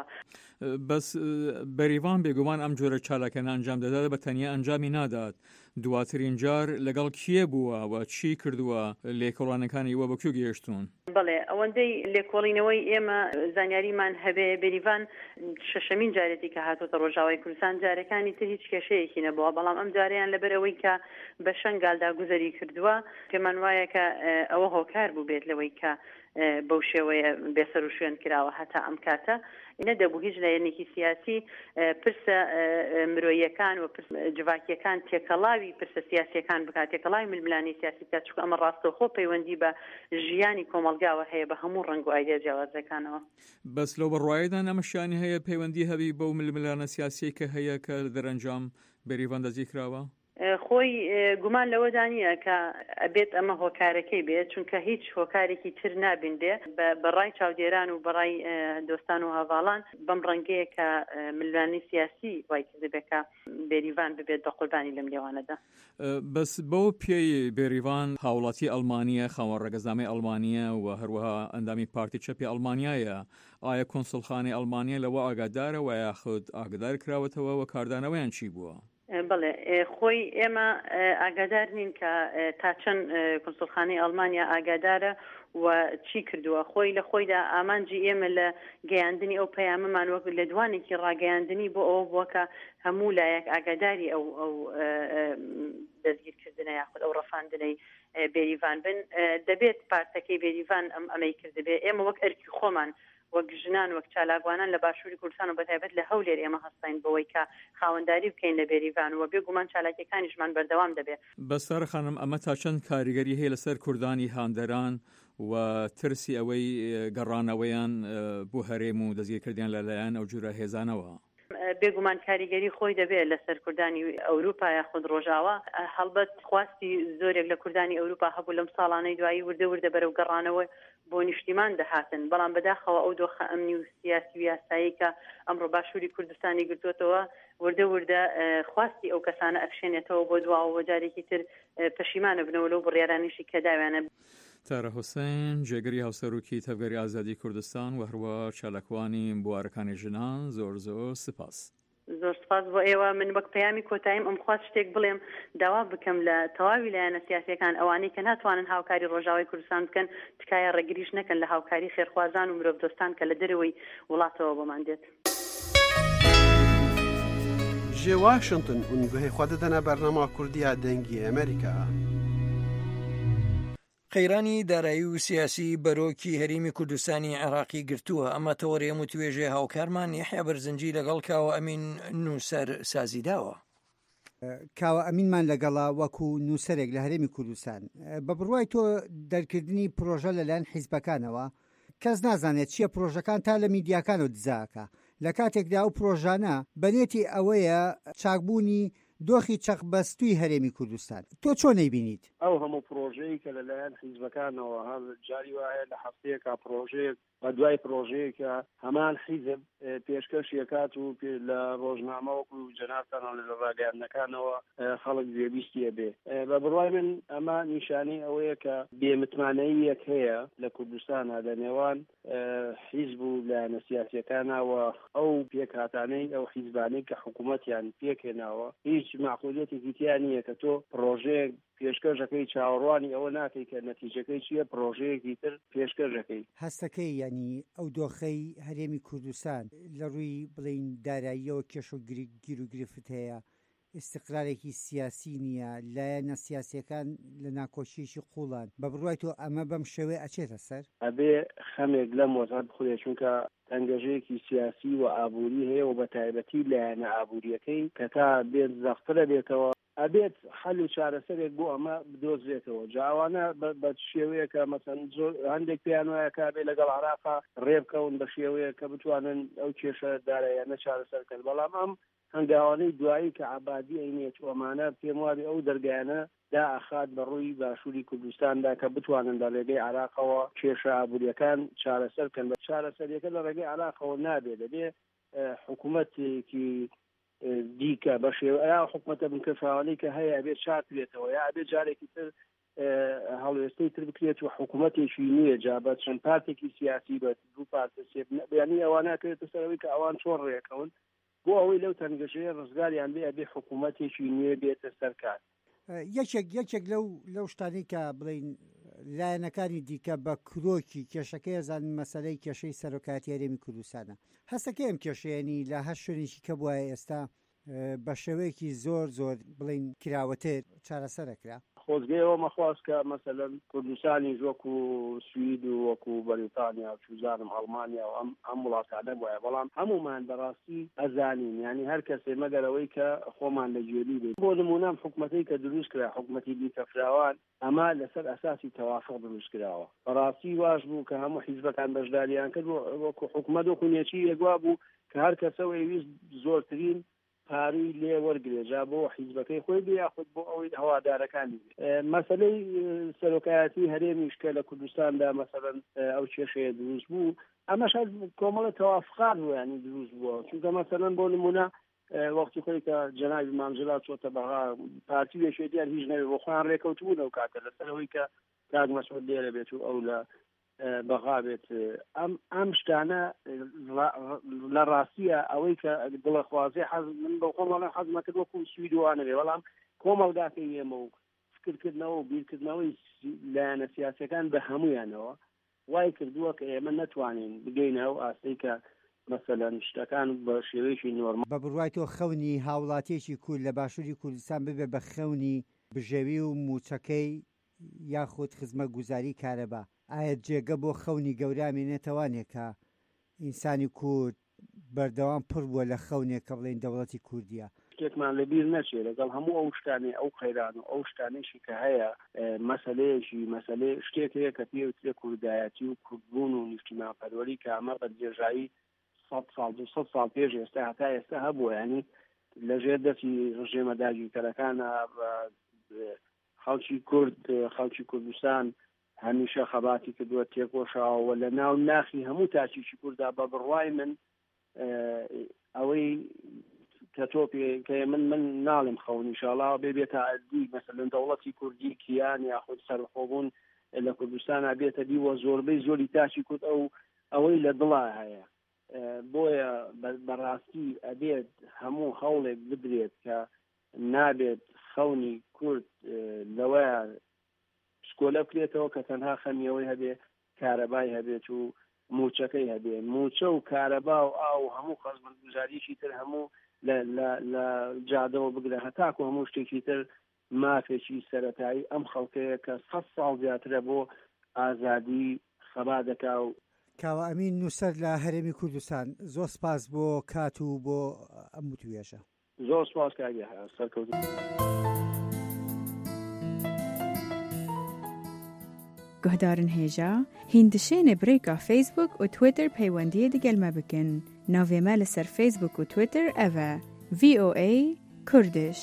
بەس بەریڤان بێگومان ئەم جۆرە چالاکەن ئەنجام دەدات بە تەنیا ئەنجامی نادات. دواترین جار لەگەڵ کێ بووە و چی کردووە لێکۆڵانەکانی وە بە کوێ گەیشتون؟ بەڵێ ئەوەندەی لێکۆڵینەوەی ئێمە زانیاریمان هەبێ بێریڤان شەشەمین جارێتی کە هاتوۆتە ڕۆژاوای کوردستان جارەکانی تر هیچ کێشەیەکی نەبووە بەڵام ئەم جاریان لەبەرەوەی کە بە شەنگالدا گوزەری کردووە پێمان وایە کە ئەوە هۆکار بوو بێت لەوەی کە بەو شێوەیە بێسەر و شوێن کراوە هەتا ئەم کاتە نەدەبوو هیچ لایەنێکی سیاسی پرسە مرۆییەکان و جوواکیەکان تێکەڵاوی پرسە سیاسیەکان بکات تێکەڵاوی ململانی سیاسی بکات چونکە ئەمە ڕاستەوخۆ پەیوەندی بە ژیانی کۆمەلگاوە هەیە بە هەموو ڕەنگ و ئایدیا جیاوازەکانەوە. بەس لەو بەڕوایەدا ئەمەشیانی هەیە پەیوەندی هەبی بەو ململانە سیاسی کە هەیە کە دەرەنجام بێریڤان دەستگیر کراوە؟ خۆی گومان لەوەدا نییە کە ئەبێت ئەمە هۆکارەکەی بێت چونکە هیچ هۆکارێکی تر نابێندێ بەڕای چاودێران و بەڕای دۆستان و هاواڵان بەم ڕەنگەیە کە ململانی سیاسی وای کردبێکە بێریڤان ببێت بە قوربانی لەم لێوانەدا. بەس بەو پێی بێریڤان هاوڵاتی ئەڵمانیە خاوەن ڕێگەزنامەی ئەڵمانیە و هەروەها ئەندامی پارتی چەپی ئەڵمانیایە ئایا کۆنسڵخانەی ئەڵمانیە لەوە ئاگادارە و یاخود ئاگدار کراوەتەوە و کاردانەوەیان چی بووە؟ بەڵێ خۆی ئێمە ئاگادار نین کە تا چەند کۆنسڵخانەی ئەڵمانیا ئاگادارە و چی کردووە خۆی لە خۆیدا ئامانجی ئێمە لە گەیاندنی ئەو پەیامەمان وەک لە دوانێکی ڕاگەیاندنی بۆ ئەوە بووە کە هەموو لایەک ئاگاداری ئەو ئەو دەستگیرکردنە یاخود ئەو ڕەفاندنەی بێریڤان بن دەبێت پارتەکەی بێریڤان ئەم ئەمەی کردبێ ئێمە وەک ئەرکی خۆمان وەک ژنان وەک چالاکوانان لە باشووری کوردستان و بەتایبەت لە هەولێر ئێمە هەستین بەوەی کە خاوەنداری بکەین لە بێریڤان و بێگومان چالاکیەکانیشمان بەردەوام دەبێت. بەسەر خانم ئەمە تا چەند کاریگەری هەیە لەسەر کوردانی هاندەران و ترسی ئەوەی گەڕانەوەیان بۆ هەرێم و دەستگیرکردیان لەلایەن ئەو جورە هێزانەوە؟ بێگومان کاریگەری خۆی دەبێت لەسەر کوردانی ئەوروپا یاخود ڕۆژاوە هەڵبەت خواستی زۆرێک لە کوردانی ئەوروپا هەبوو لەم ساڵانەی دوایی وردە وردە بەرەو گەڕانەوە بۆ نیشتیمان دەهاتن بەڵام بەداخەوە ئەو دۆخە ئەمنی و سیاسی و یاسایی کە ئەمڕۆ باشووری کوردستانی گرتووەتەوە وردە وردە خواستی ئەو کەسانە ئەفشێنێتەوە بۆ دواوە جارێکی تر پەشیمانە بنەوە لەو بڕیارانیشی کە داویانە. تارە حوسێن جێگەری هاوسەرۆکی تەبگەری ئازادی کوردستان و هەروە چالاکوانی بوارەکانی ژنان زۆر زۆر سپاس. زۆر سپاس بۆ ئێوە. من وەک پەیامی کۆتاییم ئەم خواست شتێک بڵێم داوا بکەم لە تەواوی لایەنە سیاسیەکان ئەوانەی کە ناتوانن هاوکاری ڕۆژاوای کوردستان بکەن تکایە ڕێگریش نەکەن لە هاوکاری خێرخوازان و مرۆڤ دۆستان کە لە دەرەوەی وڵاتەوە بۆمان دێت. ji Washington û guhê xwe didine bernama Kurdiya dengî Amerîka. قەیرانی دارایی و سیاسی بەرۆکی هەرێمی کوردستانی عێراقی گرتووە ئەمە تەوەڕێم و توێژێ هاوکارمان یحیا بەرزنجی لەگەڵ کاوە ئەمین نووسەر سازیداوە. کاوە ئەمینمان لەگەڵا وەکو نووسەرێک لە هەرێمی کوردستان بە بڕوای تۆ دەرکردنی پرۆژە لەلایەن حیزبەکانەوە کەس نازانێت چییە پرۆژەکان تا لە میدیاکانەوە دزاکە لە کاتێکدا ئەو پرۆژانە بەنێتی ئەوەیە چاکبوونی دۆخی چەقبەستووی هەرێمی کوردستان تۆ چۆن نەیبینیت؟ ئەو هەموو پرۆژەیە کە لەلایەن حیزبەکانەوە هەر جاری وایە لە هەفتەیەکە پرۆژەیەک بە دوای پرۆژەیەکە هەمان حیزب پێشکەشیەکات و لە ڕۆژنامە وەکو جەنابتان لە ڕاگەیاندنەکانەوە خەڵک گوێبیستیە بێ. بە بڕوای من ئەمە نیشانەی ئەوەیە کە بێمتمانەیەک هەیە لە کوردستانە لە نێوان حیزب و لایەنە سیاسیەکانەوە ئەو پێکهاتانەی ئەو حیزبانەی کە حکوومەتیان پێکهێناوە هیچ معقولیەتێکی تیا نییە کە تۆ پرۆژەیەک پێشکەشەکەی چاوەڕوانی ئەوە ناکەی کە نەتیجەکەی چییە پرۆژەیەکی تر پێشکەشەکەی. هەستەکەی ینی ئەو دۆخەی هەرێمی کوردستان لە ڕووی بڵین داراییەوە کێش و گیر و گرفت هەیە استقرارێکی سیاسی نییە لایەنە سیاسیەکان لە ناکۆچیشی قوڵان بە بڕوای تۆ ئەمە بەم شێوەیە ئەچێتە سەر ئەبێ خەمێک لە مۆزات بخورێ چونکە ئەنگەژەیەکی سیاسی و ئابووری هەیە و بە تایبەتی لایەنە ئابوووریەکەی کە تا بێت زەخترە بێتەوە ئەبێت حل و چارەسەرێک بۆ ئەمە بدۆزرێتەوە جاوانە بە شێوەیە مەسەن زۆر هەندێک پێیان وایە کە بێ لەگەڵ عراقا ڕێبکەون بە شێوەیە کە بتوانن ئەو کێشە دارایانە چارەسەرکەن بەڵام ئەم هەنگاوانەی دوایی کە عبادی ئەینێت و ئەمانە پێم وابێ ئەو دەرگایانە دا ئەخات بە ڕووی باشووری کوردستاندا کە بتوانن لە ڕێگەی عراقەوە کێشە ئابووریەکان چارەسەرکەن بە چارەسەریەکە لە ڕێگەی عراقەوە نابێ دەبێ حکوومەتێکی دیکە بە شێوە یا حکوومەتە بنکەفاوانەی کە هەیە ئەبێت چارترێتەوە یا ئەبێت جارێکی تر هەڵوێستەی تر بکرێت و حکوومەتێکی نییە جا بە چەند پارتێکی سیاسی بە دوو پارتە سێ بەیانی ئەوانە کردێتە سەرەوەی کە ئەوان چۆن ڕێکەون بۆ ئەوەی لەو تەنگەشەیە ڕزگاریان بێ ئەبێ حکوومەتێکی نییە بێتە سەرکار یەکێک یەکێک لەو لەو شتانی کە بڵین لایەنەکانی دیکە بە کرۆکی کێشەکەی زان مەسەلەی کێشەی سەرۆکاتی هەرێمی کوردستانە هەستەکەی ئەم کێشەیەنی لە هەر شوێنێکی کە بووە ئێستا بە شێوەیەکی زۆر زۆر بڵین کراوەتێ چارەسەرەکرا خۆزگەیەوە مەخواست کە مەسەلەن کوردستانی وەکو سوید و وەکو بەریتانیا و چوزانم ئەڵمانیا و ئەم ئەم وڵاتانە بووە بەڵام هەمومان بەڕاستی ئەزانین ینی هەر کەسێ مەگەرەوەی کە خۆمان لە گوێلی بێت بۆ نمونەم حکوومەتەی کە دروست کرا حکوومەتی دیکەفراوان ئەما لەسەر ئەساسی تەوافق دروست کراوە بەڕاستی واش بوو کە هەموو حیزبەکان بەشداریان کرد وەکو حکوومەت و خونێکی یەکوا بوو کە هەر کەسەوە ویست زۆرترین پاروی لێ وەرگێجا بۆ حیزبەکەی خۆی بێ یاخود بۆ ئەوەی هەوادارەکانی مەسەلەی سەرۆکایەتی هەرێمیش کە لە کوردستاندا مەسەلەن ئەو کێشەیە دروست بوو ئەمەش کۆمەڵە تەوافقات بوو ینی دروست بووە چونکە مەسەلەن بۆ نمونە وەختی خۆی کە جەنابی مامزلا چۆتە بەها پارتی وێشێتیان هیچ نەوێ بۆ خۆیان ڕێکەوتبوون ئەو کاتە لەسەرەوەی کە کاک مەسعود لێرە بێت و ئەو لە بەغا بێت ئەم ئەم شتانە لە ڕاستیە ئەوەی کە دڵە خوازێ حەز من بە خۆمەڵە حەزمە کرد وەکو سویدوانە بێ بەڵام کۆمەڵگاکەی ئێمە و فکرکردنەوە و بیرکردنەوەی لایەنە سیاسەکان بە هەمویانەوە وای کردووە کە ئێمە نەتوانین بگەینەوە ئاستی کە مەسەلەن شتەکان بە شێوەیەکی نۆرمال بە بڕوای تۆ خەونی هاوڵاتیەکی کورد لە باشووری کوردستان ببێ بە خەونی بژێوی و موچەکەی یاخود خزمەت گوزاری کارەبا ئایا جێگە بۆ خەونی گەورامێنێتەوانێک کە ئینسانی کورد بەردەوام پڕ بووە لە خەونێک کە بڵێن دەوڵەتی کوردیە شتێکمان لەبیر نەچێت لەگەڵ هەموو ئەو شتانی ئەو خەیران و ئەو شتانێکی کە هەیە مەسەلەیەکی مەسەلێ شتێک هەیە کە پێوترێ کوردایەتی و کوردبوون و نیشتیمانپەروەری کە ئەمە بە درێژایی سەد ساڵ دو سەد ساڵ پێش ئێستا هەتا ئێستا هەبووە ینی لەژێر دەستی ڕژێمە داگیرکەرەکانە خەڵکی کورد خەڵکی کوردستان هەمیشە خەباتی کردووە تێکۆشاوە لە ناو ناخی هەموو تاچیشی کووردا بە بڕوای من ئەوەی کە تۆ پێ من من ناڵم خەون ئینشاڵڵا بێ بێتە عەدی مەسەلەن دەوڵەتی کوردی کیان یاخود سەرخۆبوون لە کوردستانە بێتە دیوە زۆربەی زۆری تاچی کورد ئەو ئەوەی لە دڵا هەیە بۆیە بەڕاستی ئەبێت هەموو هەوڵێک بدرێت کە نابێت خەونی کورد لەوەیە سکۆلە بکرێتەوە کە تەنها خەمیەوەی هەبێ کارەبای هەبێت و موچەکەی هەبێ موچە و کارەبا و ئاو هەموو خەزمەتگوزاریشی تر هەموو لە جادەوە بگرە هەتاکو هەموو شتێکی تر مافێکی سەرەتایی ئەم خەڵکەیە کە سەد ساڵ زیاترە بۆ ئازادی خەبا دەکا و کاوە ئەمین نووسەر لە هەرێمی کوردستان زۆر سپاس بۆ کات و بۆ ئەم وتوێژە زۆر سپاس کاگە سەرکەوت گهدارن هێژا هیندشێنێ برێکا فیسبوک و تویتر پەیوەندیە دەگەلمە بکەن ناوێمە لەسەر فیسبوک و تویتر ئەڤە ڤی ئۆ ئەی کوردش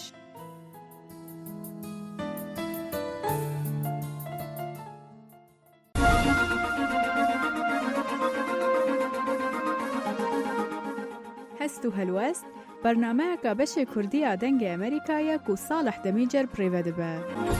هەست و هەلوەست بەرنامەیەکە بەشێ کوردیە دەنگی ئەمریکایە و ساڵح دەمیجەر پڕێوە دەبە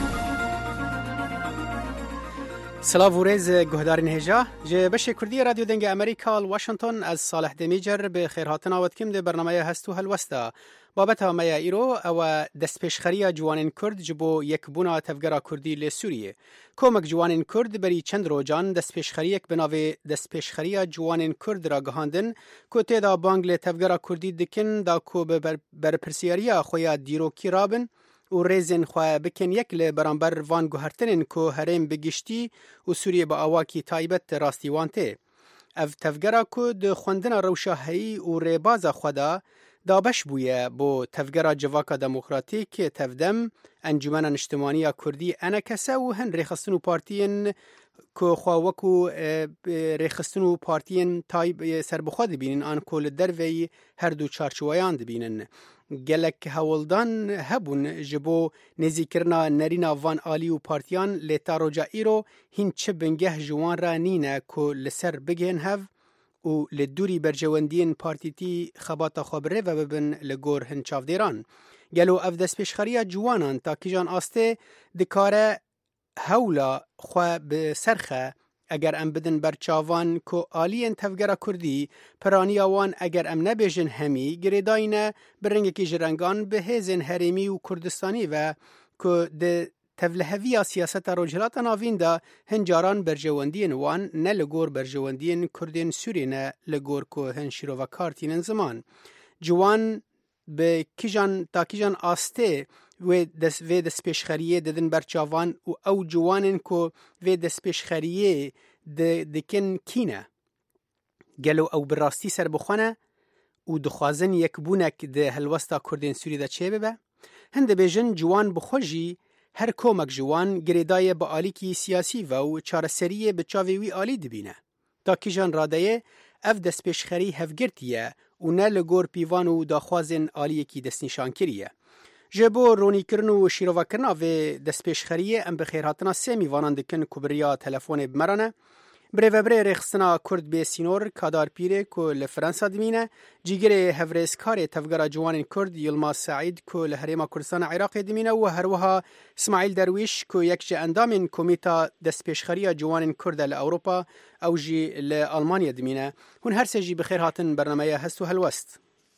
سلااو و ڕێز گوهدارین هێژا ji بەشێ کوردی رادیۆ دەنگی ئەمریکا واشنگتن ئەز ساڵح دەمیجەر بە خێرهاتناوەتکیم دێ بەرنامەیە هەست و هەلوەستە بابەتەوە مەیە ئیرۆ ئەوە دەستپێشخەریە جوانین کورد ji bo yekbûna tevgera Kurdî lê Sûriyê. Komek ciwanên Kurd berî çend rocan destpêşxeriyek bi navê destpêşxeriya ciwanên Kurd ra gihandin ku têda bang lê tevgera Kurdî dikin da ku bi berpirsiyariya xwe ya dîrokî rabin û rêzên xwe bikin yek li beramber van guhertinên ku herêm bi giştî û Sûriyê bi awakî taybet rastî wan tê. Ev tevgera ku di xwendina rewşaheyî û rêbaza xwe da دابش بویه بو تفگرا جواکا دموکراتیک تفدم انجمن اجتماعی کردی انا کسا و هن ریخستنو پارتین که خواوکو ریخستنو پارتین تایب سربخوا دبینن آن کل دروی هر دو چارچوایان دبینن گلک هولدان هبون جبو نزیکرنا نرینا وان آلی و پارتیان لیتا روجا ایرو هین چه بنگه جوان را نینه که لسر بگین هف و لدوری برجواندین پارتیتی خباتا خبره و ببن لگور هن چافدیران. گلو اف دست پیشخریه جوانان تا کیجان آسته دکاره هولا خواه بسرخه اگر ام بدن برچاوان که آلین تفگره کردی پرانی آوان اگر ام نبیجن همی گریداینه برنگه که جرنگان به هزین هریمی و کردستانی و که ده تفلهوی سیاست روجلات ناوین دا هنجاران برجواندین وان نه لگور برجواندین کردین سوری نه لگور که هن شیرو و کارتین زمان. جوان به کیجان تا کیجان آسته و دست و دست پیشخریه ددن برچاوان و او جوانن که و دست پیشخریه دکن کینه. گلو او براستی سر بخونه و دخوازن یک بونک ده هلوستا کردین سوری دا چه ببه؟ هند بیجن جوان بخوشی هر کومک جوان گریدای با آلیکی سیاسی و چارەسەریە به چاوی آلی دبینه. تا کیجان رادایه اف دست پیشخری هفگرتیه و نه لگور پیوان و داخوازن آلیکی دست نشان کریه. جبو رونی کرن و شیروا کرن و دست پیشخریه ام بخیر هاتنا سمی وانان دکن کبریا تلفون بمرانه. بره و بره رخصنا کرد به سینور کادار پیره که لفرانسا دمینه جیگر هفرز کار تفگرا جوان کرد یلماز سعید که لحریم کردستان عراق دمینه و هروها اسماعیل درویش که یک جه اندام کمیتا دست پیشخری جوان کرد لأوروپا او جی لألمانیا دمینه هون هر سجی بخیر هاتن برنامه هستو هلوست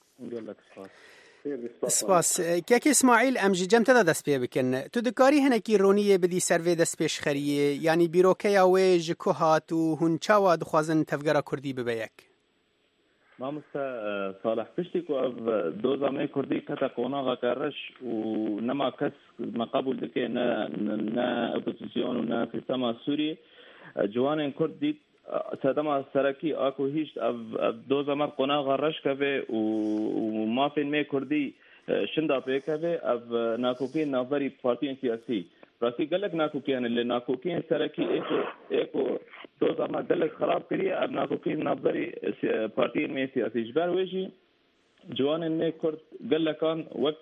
سپاس که اسماعیل ام جم تدا دست پی بکن تو دکاری هنکی رونیه بدی سروی دست پیش خریه یعنی بیروکه و جکوهات و هون چاوا دخوازن تفگرا کردی ببیک مامستا صالح پشتی کو اف دو زمه کردی کتا قوناغا کرش و نما کس مقابل دکه نه نه اپوزیسیون و نه سیستم سوری جوان کرد دید سادما سرکی آکو هیچ اف دو زمان قناغ رش که و ما فین می کردی شندا پی که اف ناکوکی نظری پارتی سیاسی راستی گلک ناکوکی اللي ناکوکی سرکی ایکو ایکو دو زمان گلک خراب کریه اف ناکوکی نظری پارتی می سیاسی جبر ویجی جوان می کرد گلکان وک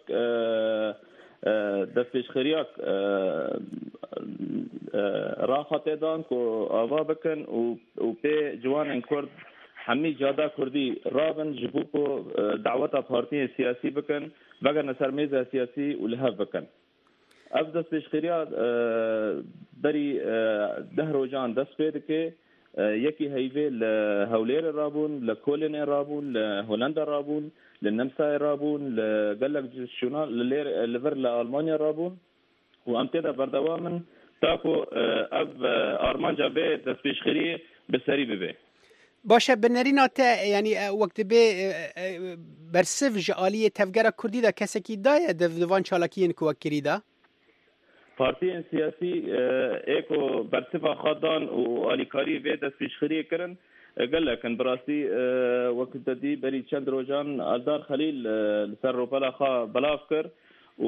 دست پیشخریاک راحت دان کو آوا بکن و و به جوان کرد همی جاده کردی رابن جبو کو دعوت پارتی سیاسی بکن وگر نصر میز سیاسی و لحاف بکن اف دست پیشخریا دری ده روجان دست پید که یکی هیوه لهولیر رابون لکولین رابون لهولند رابون للنمسا رابون لقلق شونا لليفر لألمانيا رابون وامتدا بردوامن تاكو اف ارمانجا به دستپیشخری بسری ببه باشه بنرینا تا یعنی وقت به برسف جالی تفگرا کردی دا کسی کی دای دوان چالاکین کو وکری دا پارتی سیاسی ایکو برسف خادان و آلیکاری به دستپیشخری کرن قال لك ان براسي وقت دي بري چند روجان الدار خليل لسر روبلا خا بلافكر و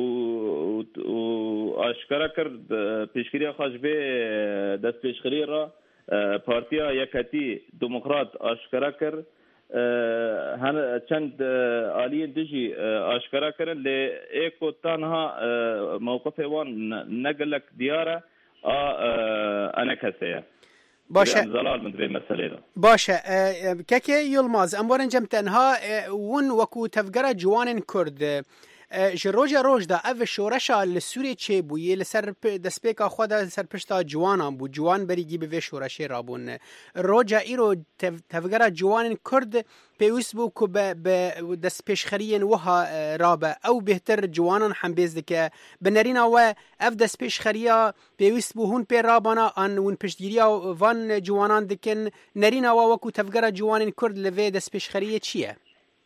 اشكرا کرد پیشگیری خاش به دست پیشگیری را پارتیا یکتی دموکرات اشکرا کرد هن چند آلیه دیجی اشکرا کردن لی ایکو تنها موقف وان نقلك دیاره انا کسیه باشه زلال من بين مسألة باشه كاكي يلماز أمورن جم تنها ون وكو تفجر جوان كرد جروجا روج دا اف شورشا لسوری چه بویه لسر دسپیکا خود سر پشتا جوانان بو جوان بریگی به شورشی رابون روجا ایرو تفگرا جوان کرد پیوس بو کو به دس پیشخرین وها رابه او بهتر جوانان هم بزدکه بنرینا و اف دس پیشخریا پیوس بو هون پی رابانا ان ون پشتگیریا وان جوانان دکن نرینا و وکو تفگرا جوان کرد لوی دس پیشخریه چیه؟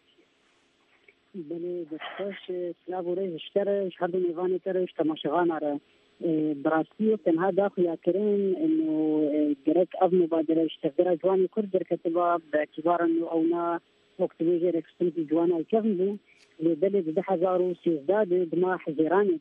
بله دستش سلابوره اشترش هر دو نیوانی ترش تماشاغان آره براستی تنها داخل يكرين انه جرك اب مبادره اشتغل جواني كرد كتبا باعتبار انه اونا وقت بيجي ركستنتي جوانا الكفنبو لبلد ده هزار وسيزداد بما حزيراني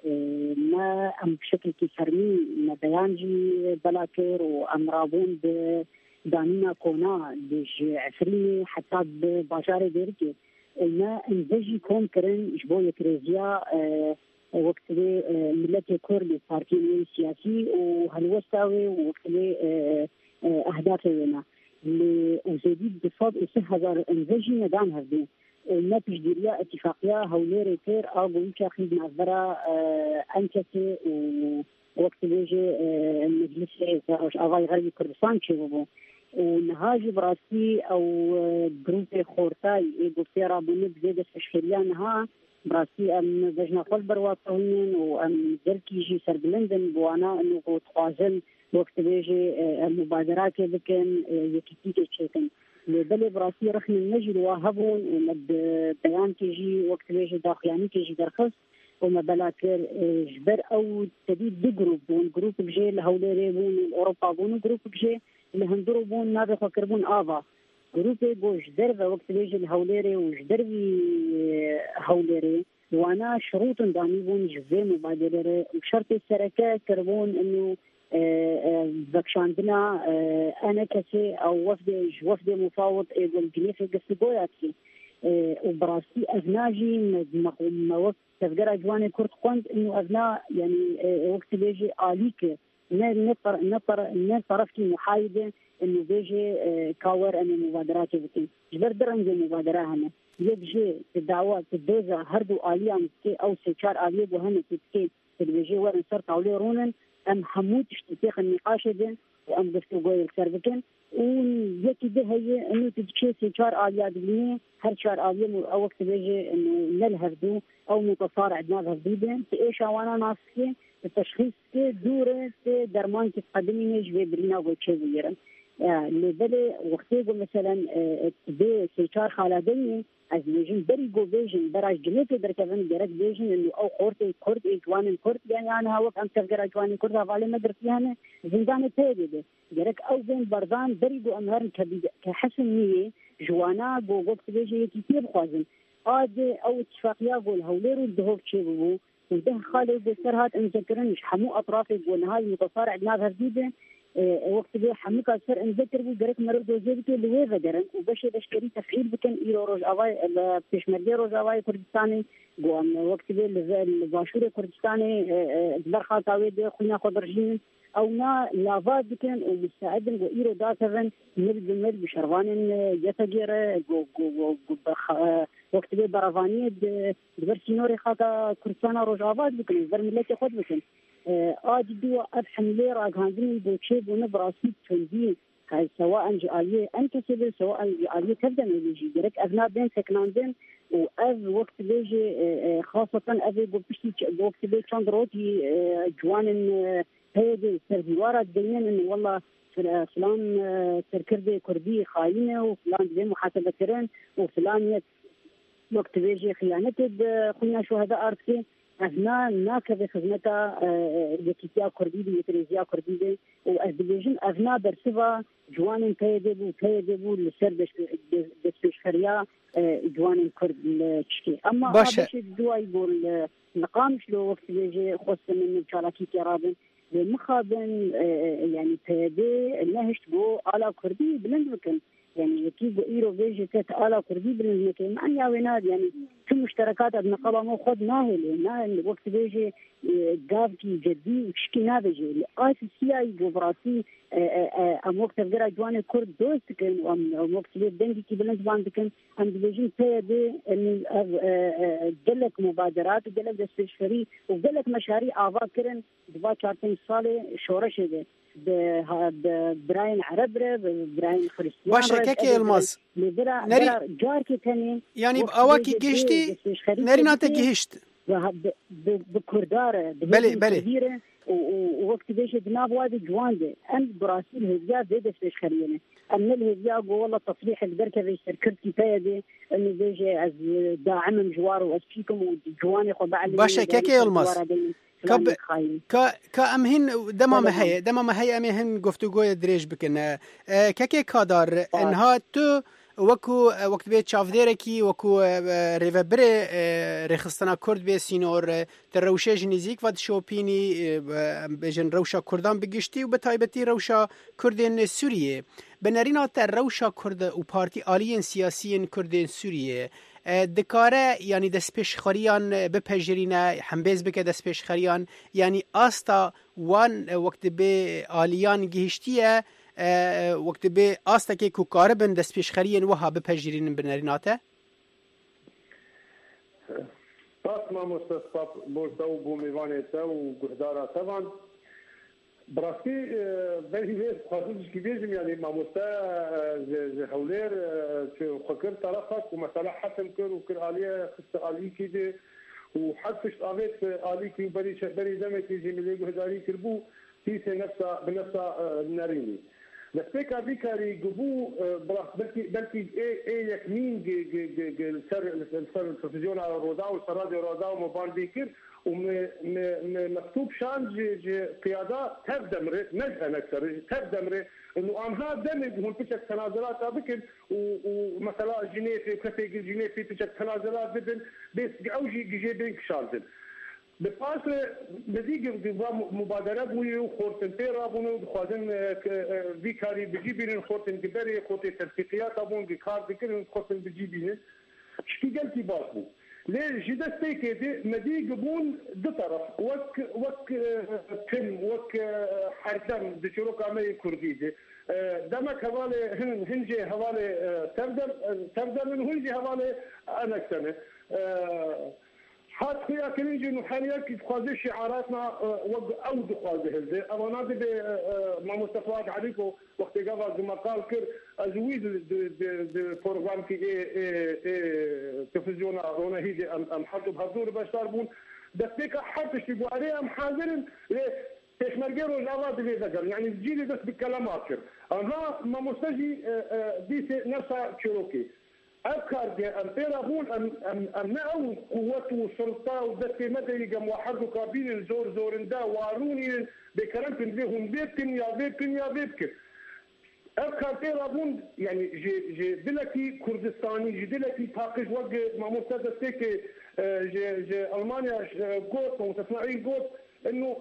ما ام بشكل كيفرمي ما بيانجي بلاكر وامرابون بدانينا كونا بش عفريني حتى بباشاري ديركي ما انزجي كوم كرن جبو يكريزيا وقت لي ملتي كورلي بارتي سياسي وهالوستاوي وقت لي اهدافي ونا اللي وزيدي بفضل اسه هزار انزجي ندان هذي ما تجديريا اتفاقيا هوليري تير او ويكا خيد نظرة انكسي ووقت ليجي المجلس روش اغاي غربي كردستان شبابو ونهاجي براسي او جروبي خورتاي ايجو فيرا بنب زيدة فشخليانها براسي ام بجنا قل برواطوين وام دركي يجي سربلندن بوانا انه تقازل وقت بيجي المبادرات لكن يكتيك تشيكن بلي براسي رخن النجل واهبون ومد بيان تيجي وقت بيجي داخياني تيجي درخص وما بلاكر جبر او تديد دي جروب بون جروب بجي لهوليري بون اوروبا بون جروب بجي اللي هندرو بون نابي خاكر بون افا جروبي بوش دربه وقت بيجي الهوليري وش دربي هوليري وانا شروط داني بون جزء مبادره وشرط السركه كربون انه بكشاندنا انا كسي او وفد وفد مفاوض يقول جنيف قصدوياتي وبراسي افناجي ما وقت تفقر اجواني كرت قند انه افنا يعني وقت بيجي اليك نطر نطر نطرفتي محايده انه بيجي كاور ان المبادرات بتي جبر درنج المبادره هنا يجي الدعوات الدوزه هردو اليان او سيشار اليه وهنا تتكي بيجي ورن صار قولي رونن ام حمود اشتيق النقاش ده وام دفتو قوي السربكن ويكي ده هي انه تتكي سيشار اليات بنيه هر شار اليه او وقت بيجي انه نلهردو او متصارع عندنا هرديده ايش وانا ناسكي التشخيص كي دوره كي درمان كي تقدمي نجي برينا وتشي ويرن اللي بلي وقتي مثلا بي سيشار خالدني از بيجن بري جو بيجن براج جنيت دركبن درك بيجن انه او قورتي كرد اجوان كرد يعني انا هو ام تفكر اجوان كرد حوالي مدرسه يعني زندان تيدي درك او بين بردان بري جو امهر كحسن نيه جوانا جو وقت بيجي كتير خوازن اد او اتفاقيه قول هوليرو الدهوك شيبو وده خالد بسرهات انذكرن مش حمو اطراف يقول هاي متصارع ناس هرديده وقت بي حمك أكثر انذكر بو جرك مرد وزيبك اللي ويفا جرن وبشي بشتري تفعيل بكن إيرو روج أواي بيشمردي روج أواي كردستاني قوام وقت بي الباشوري كردستاني برخا تاوي دي خلنا خضرجين أو نا لافات بكن ومستعدن قو إيرو داتفن مرد مرد بشروان يتجير وقت بي برافاني دبرسينوري خاطا كردستانا روج أواي بكن برملتي خد بكن آدي دوا أبحن لي راجعين بوشي بونبراسي تندي هاي سواء جالية أنت سبب سواء جالية تبدأ من يجي درك أبناء بين سكناندين وأذ وقت بيجي خاصة أذ بوشي وقت بيجي شاندروتي جوان هيدي سرزوارة دينين إنه والله فلان سركردي كردي خاينة وفلان زي محاسبة كرن وفلان وقت بيجي خيانته خويا شهداء أرضي أثناء ناكب خدمتا يكتيا كردي دي يتريزيا كردي دي وأزبيجن أثناء برسبا جوان كيدبو كيدبو لسر دسبيش خريا جوان كرد الشكي أما باشا باش الدوا يقول نقامش لو وقت بيجي خص من مشاركي كرابن المخابن يعني كيدي نهشت بو على كردي بلند بكن يعني يكيد إيرو بيجي كت آلا كردي بالنسبة معني ويناد يعني في مشتركات النقابة مو خد ناهل ناهل وقت بيجي قاب كي جدي وشكي نابجي آس السياي جبراتي أم وقت بقرا جوان كرد دوست كن وأم وقت بيدنجي كي بالنسبة عندكن عند بيجي تيدي إن جلك مبادرات وجلك دستشفري وجلك مشاريع آباء كرن دبا شارتين صالة شورش ده براين عرب براين خريستيان باشا كاكي الماس نري جاركي تاني يعني بأواكي جهشتي نريناتا جهشت بكردارة بلي بلي ووقت بيش دناب وادي جوانده أم براسيل هزيا زي دستيش خلينا أم الهزيا والله تصريح البركة بيشتر كرد كفاية دي أنه بيجي از داعم مجوار وأسفيكم وجواني خبع باشا كاكي الماس كب ك كأمهن دما ما هي دما ما هي أمهن گفتگوی دريج بكن كاكي كادر إنها تو وكو وقت بيت شافدير كي وكو ريفبري رخصتنا كرد بي سينور تروشة جنيزيك ود شوبيني بجن روشة كردان بگشتي وبتايبتي روشة كردين سورية بنارينا تروشة كرد و بارتي آليين سياسيين كردين سورية دکاره یعنی دست پیش خریان بپجرینه حمبیز بکه دست پیش خریان یعنی آستا وان وقت به آلیان گهشتیه وقت به آستا که کوکاره بن دست پیش خریان وها بپجرین بنریناته پس ما مستصفاب بولتا و بومیوانیتا و گهدارا طبعا براستی بلکه خاصیش کی بیشتر یعنی ماموستا هولر که خکر طرفك ومثلا حتم كر وكر آلية خست آلية كده وحدش آلية آلية كي بري بري دمك يجي مليجو هداري كربو تيسه نفسها بنفسها ناريني بس بيك أبي كاري جبو بلكي بلكي إيه إيه يكمين ج ج ج السر السر التلفزيون على الروضة والسرادة الروضة ومبان بيكر ومكتوب شان جي جي قيادة تبدمر نجأة نكسر تبدمر إنه أنها دمج هون بيشك تنازلات أبكر ومثلا جنيفي كفي جنيفي بيشك تنازلات بدن بس أوجي جي بينك شانزن بپاس نزدیک مبادره بوی و خورتن تیرا بونه و خوازن بیکاری بجی بینن خورتن گبری خورتن تنسیقیات بون بیکار بکنن خورتن بجی بینن شکی گل کی باس بو لی جدسته که دی نزدیک بون دو طرف وک وک کم وک حرکم دچورو کامی کردی دی دمك حوالي هنجي حوالي تردم تردم من هنجي حوالي أنكسنة حتى يا كريجي نحنيا كي تخازي شعاراتنا أو دخازي هذا أما نادي مع مصطفى عليكو وقت جابا زي ما قال كر أزويد البروغرام كي تلفزيون رونا هيدي أم حطوا بهذول بشتربون دستيك حتى شيء عليه أم حاضرين تشمرجروا الأواد اللي ذكر يعني الجيل بس بالكلامات كر أنا ما مستجي دي نفسها شروكي أذكر بأمبيرا بون أم أم أم نأو قوته وسلطة ودتي مدى يجمع واحد وكابين الزور زورن دا واروني بكلام تنبيهم بيتكن يا بيتكن يا بيتكن أذكر بيرا بون يعني جي جي دلكي كردستاني جي دلكي باقي وجه ما مستدستك جي جي ألمانيا قوت ومتصنعين قوت إنه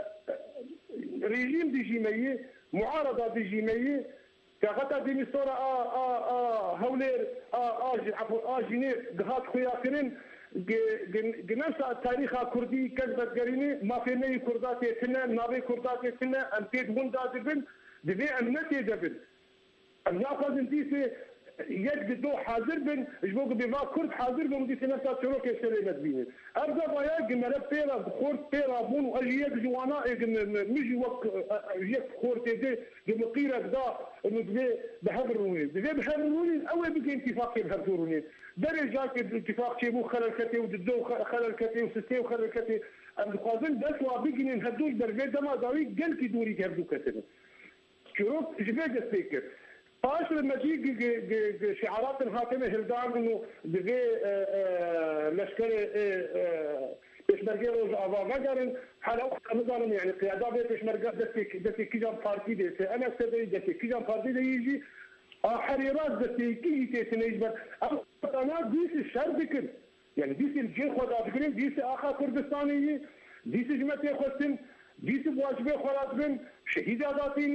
ريجيم دي جيمية معارضة دي جيمية كغتا ديميستورا آ آ آ هولير آ آ عفوا آ جنيف جهات خياكرين جنسا تاريخ كردي كذبت قريني ما في ني كردات يتنا نابي كردات يتنا أنتيد هوندا دبن دبي أمنتي دبن الناقض انتيسي يجد دو حاضر بن جبوك بما كرد حاضر بن دي سنة شروك يسلمت بيني أبدا بايا جمال بيرا خورت بيرا بون وأجي يك جوانا مجي وق يك خورت دي جمقيرة دا إنه دبي بحبروني دبي بحبروني أول بيجي اتفاق بحبروني درجات اتفاق شيء مو خلل كتي ودو خلل كتي وستي وخلل كتي القاضي بس وابيجي نهدوش درجة دما داوي قل كي دوري كهدو كتير شروك جبت السكر باش لما تيجي شعارات الحاكمه هلدان انه بغي لشكري بيشمرجي روز ابا مجرن حالا نظام يعني قياده بيشمرجي دتي دتي كيجان بارتي دي انا سدي دتي كيجان بارتي دي يجي حريرات دتي كي تنجبر انا ديس الشر بكر يعني ديس الجي خدا بكرين ديس اخا كردستاني ديس جماعه خوتن ديس واجبه خلاص بن شهيد ذاتين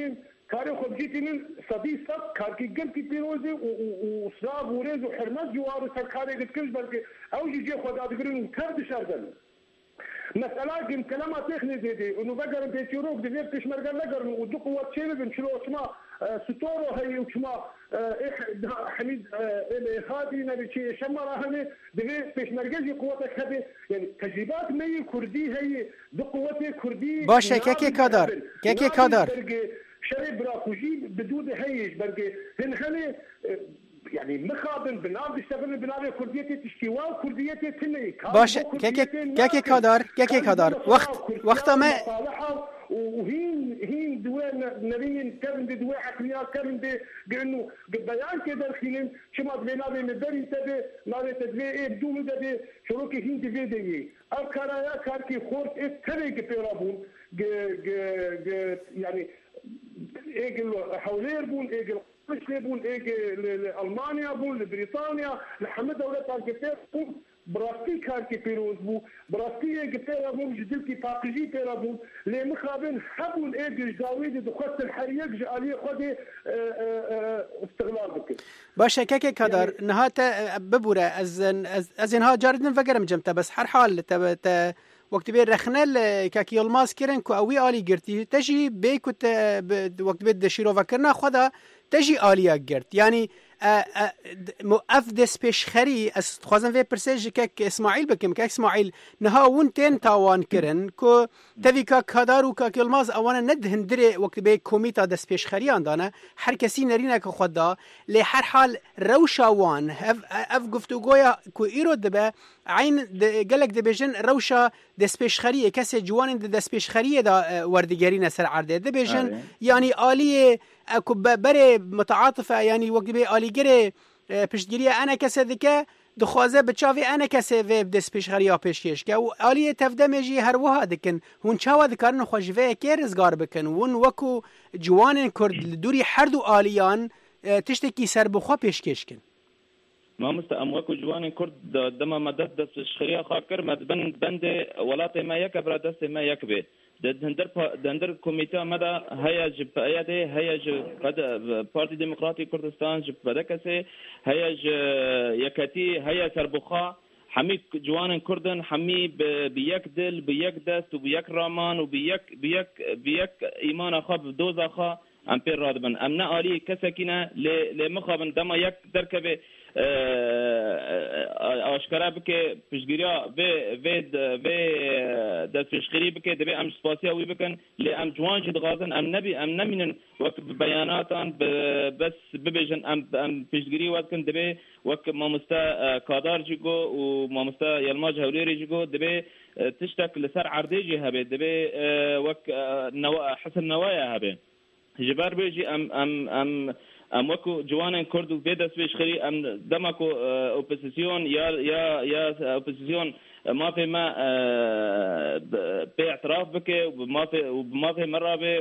كاري خبجيتين صدي صد كاركي قلتي بيروزي وصاب وريز وحرمات جوار سركاري قد كل بلكي او جي خد ادغرين كرد شردن مسألة قم كلامات تخني دي دي انه بقر بيتيروك دي بيش مرقر لقر ودو قوة تشيلب انشلو اسمع ستورو هي وشما حميد هادي نبي شيء شمرة هني دي بيش مرقر قوتك هذه يعني تجربات مي كردي هي دو قوتي كردي باشا كيكي كادر كيكي كادر شرب راكوجي بدون هيج برقي هن هني يعني مخابن بنام بيشتغل بنام كرديتي تشتيوا كرديتي تني باش كيكي كيكي كادر كيكي كادر وقت وقت ما وهين هين دوين نرين كرن دي دوي حكريا كرن دي انه بيان كده خلين شما بنابي مدري تبي نابي تدوي ايه بدون ده شروكي هين دي دي الكرايا كاركي خورت ايه تري كبيرابون يعني ايجل حولير بون ايجل قشلي بون ايجل المانيا بون لبريطانيا لحمد دولة الكتير بون براستي كاركي بيروز بو براستي ايجل بيرا بون جدلتي باقجي بيرا بون لي مخابن حبون ايجل جاويدي دخلت الحريق جالي خدي استغلال بك باشا كيكي كادر نهاتا ببورة ازن ازن ها جاردن فقرم جمتا بس حر حال تبت وقت بين رخنال كاكي الماس كيرن كو اوي آلي قرتي تجي بيكوت وقت بين دشيرو فكرنا خدا تجي آليا قرت يعني مؤف دس بيشخري اس خوازن في برسيج كاك اسماعيل بكم كاك اسماعيل نها ونتين تاوان كرن كو تفي كاك كادار وكاك الماس اوانا ند هندري وقت بين كوميتا دس بيشخري عندنا هر كسي نرينا كو خدا لي هر حال روشا وان اف اف گفتگويا كو ايرو دبا عين قالك دبيجن روشا دس بيشخري كسي جوان دس بيشخري دا وردگرين سر عرضه دبيجن يعني آلية اكو بري متعاطفه يعني وقت بي آليگري پشتگیری انا کسی دکه دخوازه بچاوی انا کسی و دست پیشخریا پیشکش که و آلیه تفدمجی هر وها دکن هون چاوا دکارن خوشوه که رزگار بکن ون وکو جوان کرد دوری هر دو آلیان تشتکی سر بخوا پیشکش کن ما مستأم وكو جوان كرد دما مدد دست شخريا خاكر مدبن بند ولات ما يكبر دست ما يكبه دندر دندر كوميتا مدى هيج بأيده هيج قد بارتي ديمقراطي كردستان جب بدكسه هيج يكتي هيا سربخا حمي جوان كردن حمي بيك دل بيك دست وبيك رامان وبيك بيك بيك إيمان خاب دوز خا أمبير رادبن أمنا آلي كسكينة لمخابن دما يك دركبه آشکارا بکه پشگیریا و و و دست پشگیری بکه دبی ام سپاسی اوی بکن لی ام جوان جد غازن ام نبی ام نمینن وقت بیاناتان بس ببیجن ام ام پشگیری وقت کن دبی وقت مامستا کادار جیگو و مامستا یلماج هولیری جیگو دبی تشتک لسر عردیجی هبه دبی وقت نوا حسن نوایا هبه جبار بیجی ام ام ام ام وكو جوان كرد وبيدس بيشخري ام دمكو اوبوزيسيون يا يا يا اوبوزيسيون ما في ما باعتراف بك وما في وما في مرابه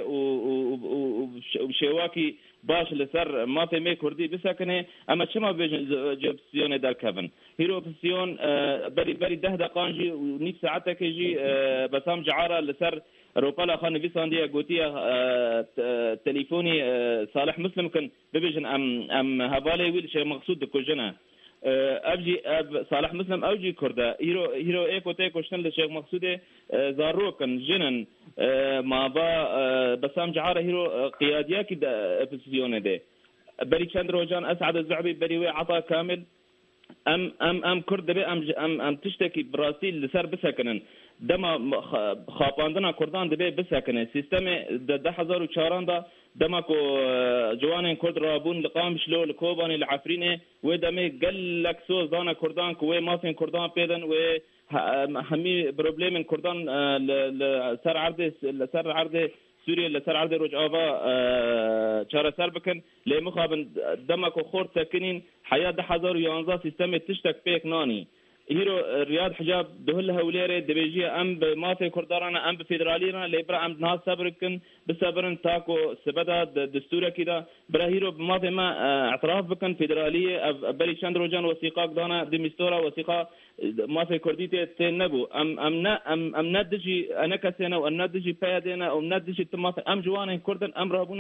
وبشواكي باش لسر ما في مي كردي بسكنه اما شما بيجوبسيون دار كفن هيرو اوبوزيسيون بري بري ده دقانجي ونيت ساعتك يجي بسام جعاره لسر روبالا خان في سانديا غوتيا تليفوني صالح مسلم كان ببيجن ام ام هبالي ويل شيء مقصود كوجنا ابجي اب صالح مسلم اوجي كردا هيرو هيرو ايكو تيكو شن لشيخ مقصود زارو كان جنن ما با بسام جعاره هيرو قياديه كده بوزيشن ده بري چندروجان اسعد الزعبي بري عطا كامل ام ام ام كرد بي ام ام ام تشتكي براسيل لسر بسكنن دما خاپاندنا کردان دبی بسکنه سیستم ده هزار و چهاران دا دما کو جوان کرد رابون لقام شلو لکوبانی لعفرینه و دمی گلک سوز دانا کردان کو مافین کردان پیدن و همی پروبلم کردان لسر عرض لسر عرض سوريا لسر عرض رجعوا چهار سر بکن لی مخابن دما کو خورد سکنین حياة ده هزار و یانزده سیستم تشتک پیک نانی هيرو رياض حجاب دهل هوليري دبيجي ام بمافي كردارانا ام بفيدرالينا ليبرا ام ناس صبركن بصبرن تاكو سبدا دستورة كده برا هيرو بمافي ما اعتراف بكن فيدرالية بري شاندروجان وثيقة دانا دمستورا وثيقة مافي كرديتي تنبو ام ام نا ام ام ندجي انا كسينا وام ندجي بيادينا وام ندجي تمافي ام جوان كردن ام رابونا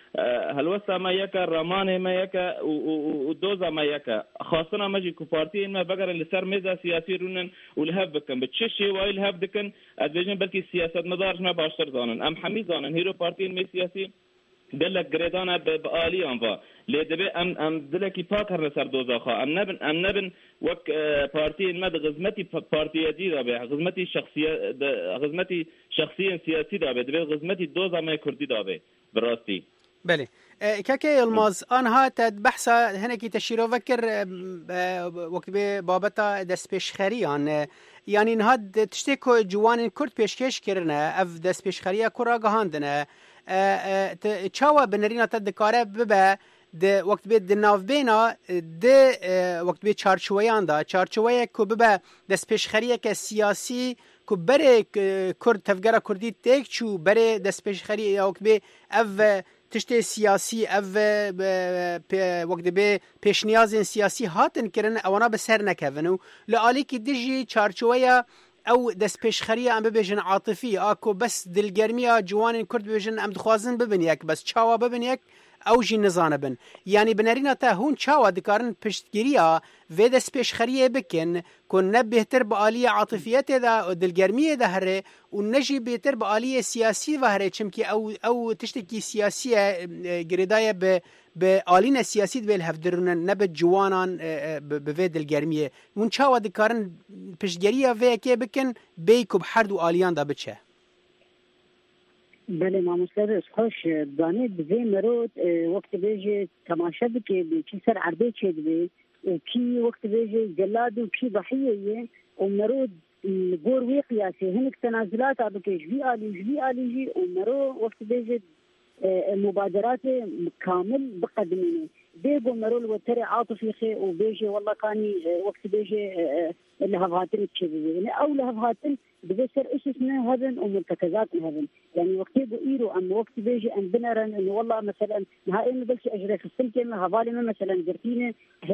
هلوسا ما يكا رمانه ما يكا ودوزا ما يكا خاصنا مجي كبارتين ما بقر اللي سر ميزا سياسي رونن والهب بكن بتششي واي الهب دكن ادفيجن بلكي السياسات مدارش ما باشتر زانن ام حمي زانن هيرو بارتين مي سياسي قال لك جريدانا بآلي أنفا لدبي أم أم دلكي باكر نسر دوزا خا أم نبن أم نبن وك بارتين مد غزمتي بارتية دي دابه غزمتي شخصية غزمتي شخصيا سياسي دابه دبي غزمتي دوزا ما كردي دابه براستي بله كاكي يلماز أنها تبحث هناكي تشيرو فكر وقت بابتا دست بيشخريان يعني نهاد تشتكو جوان كرد بيشكش كرنا اف دست بيشخريا كرا قهاندنا تشاوا بنرينا تدكاره ببا د وقت بيت د ناف بينا د وقت بيت چارچويان دا چارچويه کو ببا دست بيشخريا كسياسي کو بره كرد تفگرا كردي تك چو بره دست بيشخريا وقت بي اف تشتي سياسي اف وقت بي پیشنیازن سياسي هاتن کرن اوانا بسر نکونو لآلی کی دجي چارچويه او دست پیشخریه ام ببیجن عاطفی اكو بس دلگرمیا جوان کرد ببیجن ام دخوازن ببن یک بس چاوا ببن یک او جی نزانه بن يعني بنرينا تا هون چاوا دکارن پشتگیریا و دست پیشخریه بکن کن نه بهتر با آلیه عاطفیت دا دلگرمیه ده هره و نجی بهتر با آلیه سیاسی و هره چمکی او او تشتکی سیاسیه گریدای به به آلین سیاسی دویل هفدرونن نبت جوانان به دلگرمیه اون چاوا دکارن پشتگیریا و که بکن بیکو بحرد و آلیان دا بچه بله ماموسلر خوش دانه بزی مرود وقت بیجه تماشا بکه چی سر عربه چه دوی کی وقت بیجه جلاد و کی ضحیه و مرود گور وی قیاسی هنک تنازلات بکه جوی آلی جوی آلی جی و مرود وقت بیجه مبادرات كامل بقدمينه بيجو مرول وتري عاطفي خي وبيجي والله كاني وقت بيجي لهفاتن تشبيه او لهفاتن بيصير ايش اسمه هذن ومرتكزات هذن يعني وقت يجو ايرو ام وقت بيجي ام بنرن انه والله مثلا نهائيا ما بلش اجري في السلكه هفالي مثلا قرتينه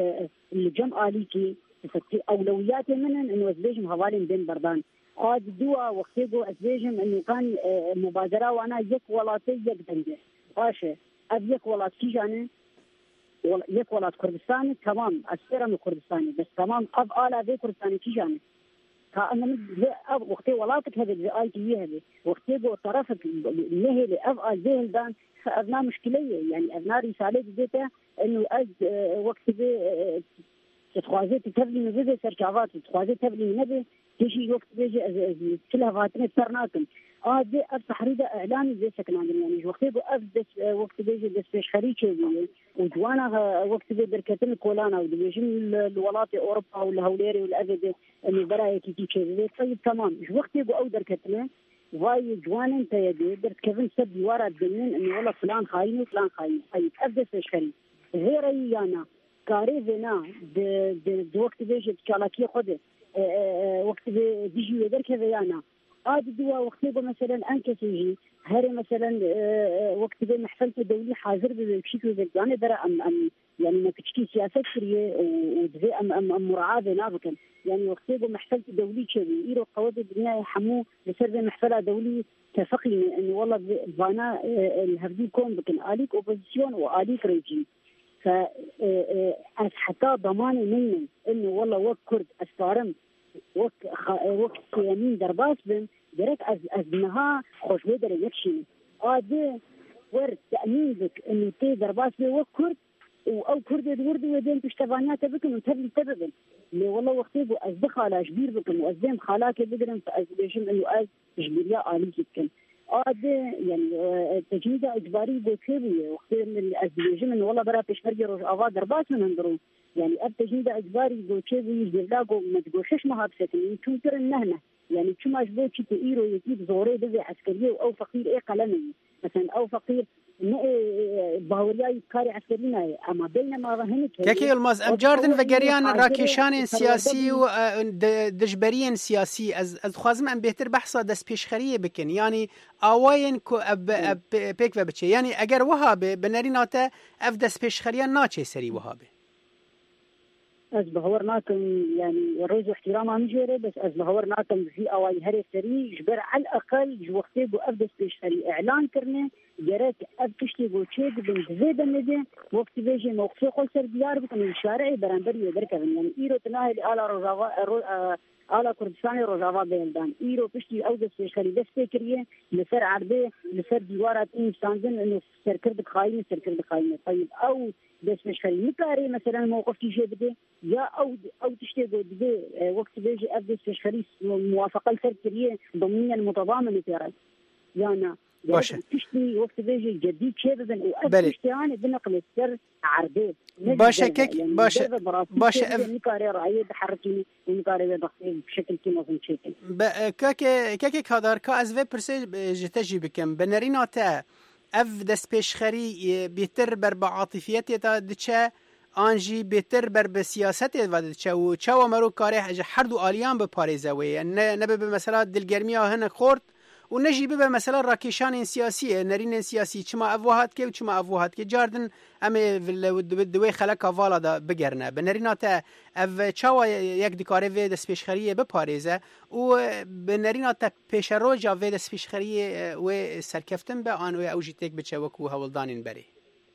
الجم اليكي اولوياتي منن انه ازبيجم هفالي بين بردان عاد دوا وقتيجو ازبيجم انه كان مبادره وانا يك ولاتي يك دنجه باشا اب يك ولات كيجاني يك ولات كردستاني تمام اسيرم كردستاني بس تمام اب الا في كردستاني كيجاني كان اب وقتي ولاتك هذا اي تي هذا وقتيجو طرفك نهي اب ال ذهل دان فابنا مشكله يعني ابنا رساله ديته انه از وقت بي تخوازي تبني نبي سرچاوات تخوازي تبني نبي تيجي وقت بيجي كلها فاتنة ترناكم اه دي اب تحريده اعلامي زي سكن عندنا يعني وقت بيجي اب وقت بيجي دس بيش خريجي ودوانا وقت بيجي بركتين كولانا ودبيجي الولاط اوروبا ولا هوليري ولا ابد انه براي كي تيجي طيب تمام وقت بيجي او دركتنا واي جوان انت يدي درت كيفن سب ورا الدنيا انه والله فلان خاين وفلان خاين طيب ابدا بيش خريج غير ايانا كاري فينا د وقت بيجي تشالاكي خده وقت بيجي يقدر كذا يعني عاد دوا وقت مثلا انكسيجي هري مثلا وقت محفلة الدولية حاضر بشكل يعني درا ام ام يعني ما كتشكي سياسات سريه ودفي ام ام, أم مراعاة نابكن يعني وقت محفلة الدولية كذي يرو قواد الدنيا يحمو لسر محفلة دولية تفقيني انه والله فانا الهفدي كون بكن اليك اوبوزيسيون واليك ريجيم ف حتى ضمان مني انه والله وقت كرد اسفارم وقت وقت يمين درباس بن درك از از نها خوش بدر يكشي اد ورد تامين بك انه تي درباس بي وقت كرد او كرد ورد ودين تشتفانيات بكم تبل تبل اللي والله وقت يبو از دخل جبير بكم وازم خالاك بدرن فاز بيشم انه از جبيريا الي كن اد يعني تجنيد اجباري بوكيبي وقت من الازبيجم انه والله برا بيشمرجي روج افا درباس من هندرو يعني اب تجنيد اجباري بوكيبي يجلاقو ما تقولش ما هابسكني تنكر النهنه يعني شو ما جبوتش تيرو يجيب زوري بزي عسكريه او فقير اي قلمي مثلا او فقير باوريا كاري عسكرينا اما بينما هنك كاكي الماز ام جاردن وغريان راكيشان سياسي و دجبريان سياسي از از خوازم ام بهتر بحثا دس پیشخریه بکن يعني اواين کو اب اب بيك وبچه يعني اگر وهابه بنريناته اف دس پیشخریه ناچه سري وهابه از بهورناكم يعني الرئيس احترام عم جيري بس از بهورناكم في اواي هري سري جبر على الاقل جو وقتي بو افدس بيشخري اعلان كرنه جرات أبكشتي قوتشي بن زيدا مدة وقت بيجي موقفي قصر ديار بكم الشارع برانبر يدرك يعني إيرو تناهي على رجاوا على كردستان رجاوا بلدان إيرو بشتي أو دست خريدة فكرية لسر عربي لسر ديوارات إنسان إنه سركرد خاين سركرد خاين طيب أو دست مش خلي نكاري مثلا موقف تيجي بده يا أو أو تشتي بده وقت بيجي أبدس مش خلي موافقة سركرية ضمنيا متضامنة ترى يعني باشه تشتي وقت بيجي جديد شيء بدن وأبدش يعني بنقل السر عربي باشه كيك باشه باشه نكاري رأيه بحركيني ونكاري بضخيم بشكل كي نظم شكل كاكي كاكي كادر كاز في برسي جتجي بكم بنرينا تا اف دس بيشخري بيتر بر بعاطفيتي تا دچه انجي بيتر بر بسياسته و دچه و چاو مرو کاری هر دو آلیان به پاریزوی نه نه به مثلا دلگرمی هن خورد و نجی به مثلا راکیشان سیاسی نرین سیاسی چما افواهات که و چما افواهات که جاردن اما دوی خلق والا دا بگرنه بنرینات اف چاوا یک دکاره و دست پیشخریه بپاریزه و بنرینات پیش روجا و دست پیشخریه و سرکفتن به آن و اوجی تک بچه وکو هولدانین بری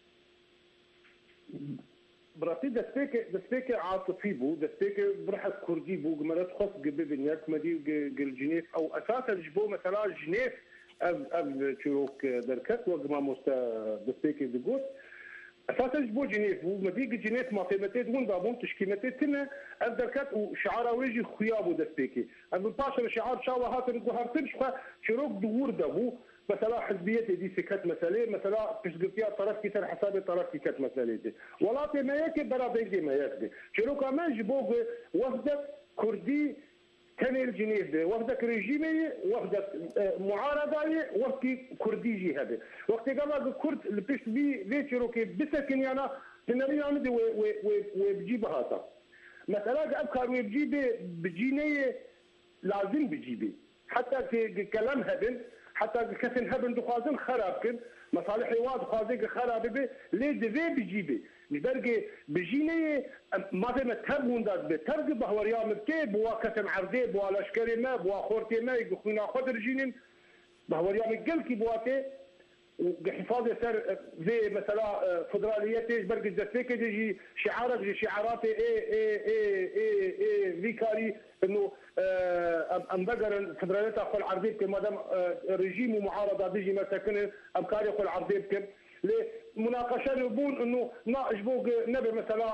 براتي دستيك دستيك عاطفي بو دستيك برحت كردي بو جمرات خص جب بنيات مدي جل جنيف او اساسا جبو مثلا جنيف اف اف تشوك دركت وجما مستا دستيك دغوت اساسا جبو جنيف بو مدي جنيف ما تمتد وين بابون تشكيمتي تنا اف دركت وشعار ويجي خيابو دستيك اف باشر شعار شاوا هات الجهرتن شروك دور دبو مثلا حزبيتي دي سكت مسألة مثلا تشقفيها طرف كتر حساب طرف كت مسألة دي ولا ما يكي برابيجي ما يكي شنو كمان جبوه وحدة كردي تاني الجنيف دي وحدة ريجيمي وحدة معارضة وقت كردي جي هذا وقت قبل الكرد اللي بيش بي ليش روكي بسكن يعني تنبي عندي وبجيبها هذا مثلا أبكر وبجيبه بجيني لازم بجيبه حتى في كلام هبل حتى كسن هبن دخازن خراب كن مصالح واد خازن خراب به ليه دفي بجيبه مش بجيني ما في متهبون داز بترق بهوريا مبتي بوا كسن عرضي بوا لشكري ما بوا خورتي ما يخونا خضر جينين بهوريا مقل كي بواتي وحفاظ سر زي مثلا فدراليتي برق الزفيك يجي شعارات يجي شعارات اي اي اي اي اي فيكاري انه ام بقر الفدراليات اخو العربي كما دام رجيم ومعارضه بيجي مساكن ابكار اخو العربي بكم لمناقشه يبون انه ناقش بوق نبي مثلا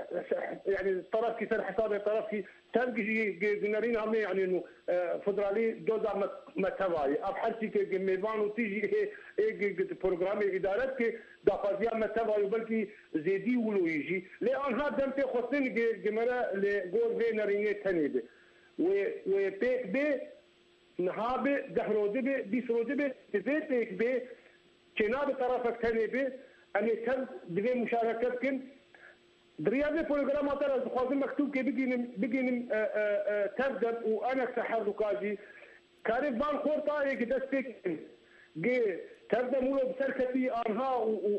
يعني طرف كي سر حساب طرف كي تلقي نارين هم يعني انه فدرالي دوزا ما تباي ابحثي كي ميفان وتيجي اي بروجرام ادارات كي دافازيا ما تباي بلكي زيدي ولو يجي لان هذا دم خصني جمره لجول في نارين ثاني و وبيك بي نهابه دهرودي بي بيسرودي بي بيك بي جناب طرفك ثاني بي اني كان دغه مشاركت كن دريابه بروجرام ترى خاصم مكتوب كي بيجي بيجي ترجم وانا سحر كاجي كاري فان خورتا هيك دستك جي ترجم له بسركتي انها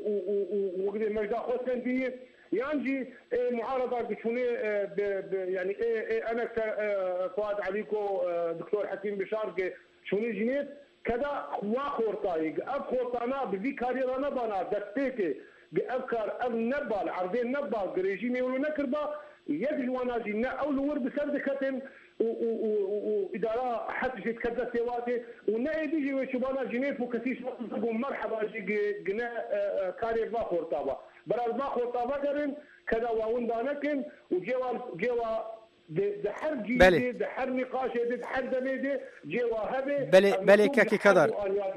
وقدر مجدا حسين دي يانجي معارضه بشوني يعني انا فؤاد عليكو دكتور حكيم بشار شوني جنيت كذا واخورتاي اب خورتانا بفيكاريرانا بانا دستيكي بافكار ام نبال عرضين نبال ريجيمي ولو نكربا يجلو انا جينا او لور بسرد كتم واداره حتى جيت كذا سواتي ونادي جي وشبانا جنيف وكثير مرحبا جي جنا كاري باخورتابا براز باخورتابا درن كذا واون دانكن وجوا جوا ده حر جي ده حر نقاش ده حر دميده جوا هبه بله بله كاكي كدر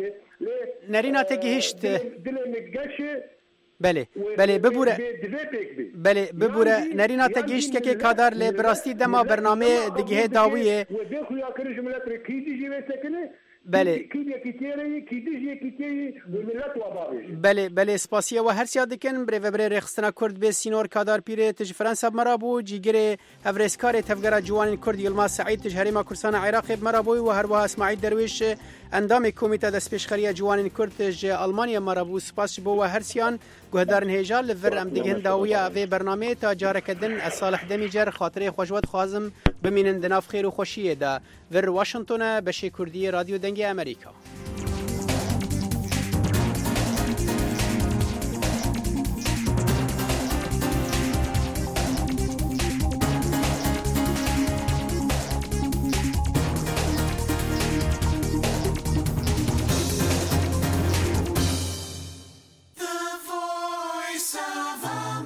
نرينا تجيهشت دل متقشه بله بله ببوره بله ببوره نرينا تجيهشت كاكي كدر لبراستی دما برنامه دگه داویه و ده خویا کرج ملت رکیدی جی وسکنه بله كيدي كيتيري كيدي كيتيري بالملات وبابش بله بله سپاسیه و هر سیا دکن بر و بر رخصتنا کرد به سینور کادار پیره تج فرانسا مرابو جیگر افرسکار تفگرا جوان کرد یلما سعید تج هریما کورسان عراق مرابو و هر وها اسماعیل درویش اندام کمیته دست پیشخری جوان کرد تج آلمانیا مرابو سپاس بو و هر سیان گهدارن هجال لور ام دگن داویا و برنامه تا جارکدن صالح دمیجر خاطره خوشوت خوازم بمینن دناف خیر و خوشیه دا ور واشنگتن بشی کردی رادیو دنگ امریکا.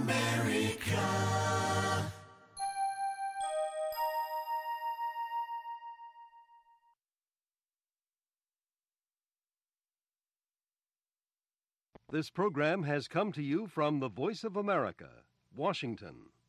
America. This program has come to you from the Voice of America, Washington.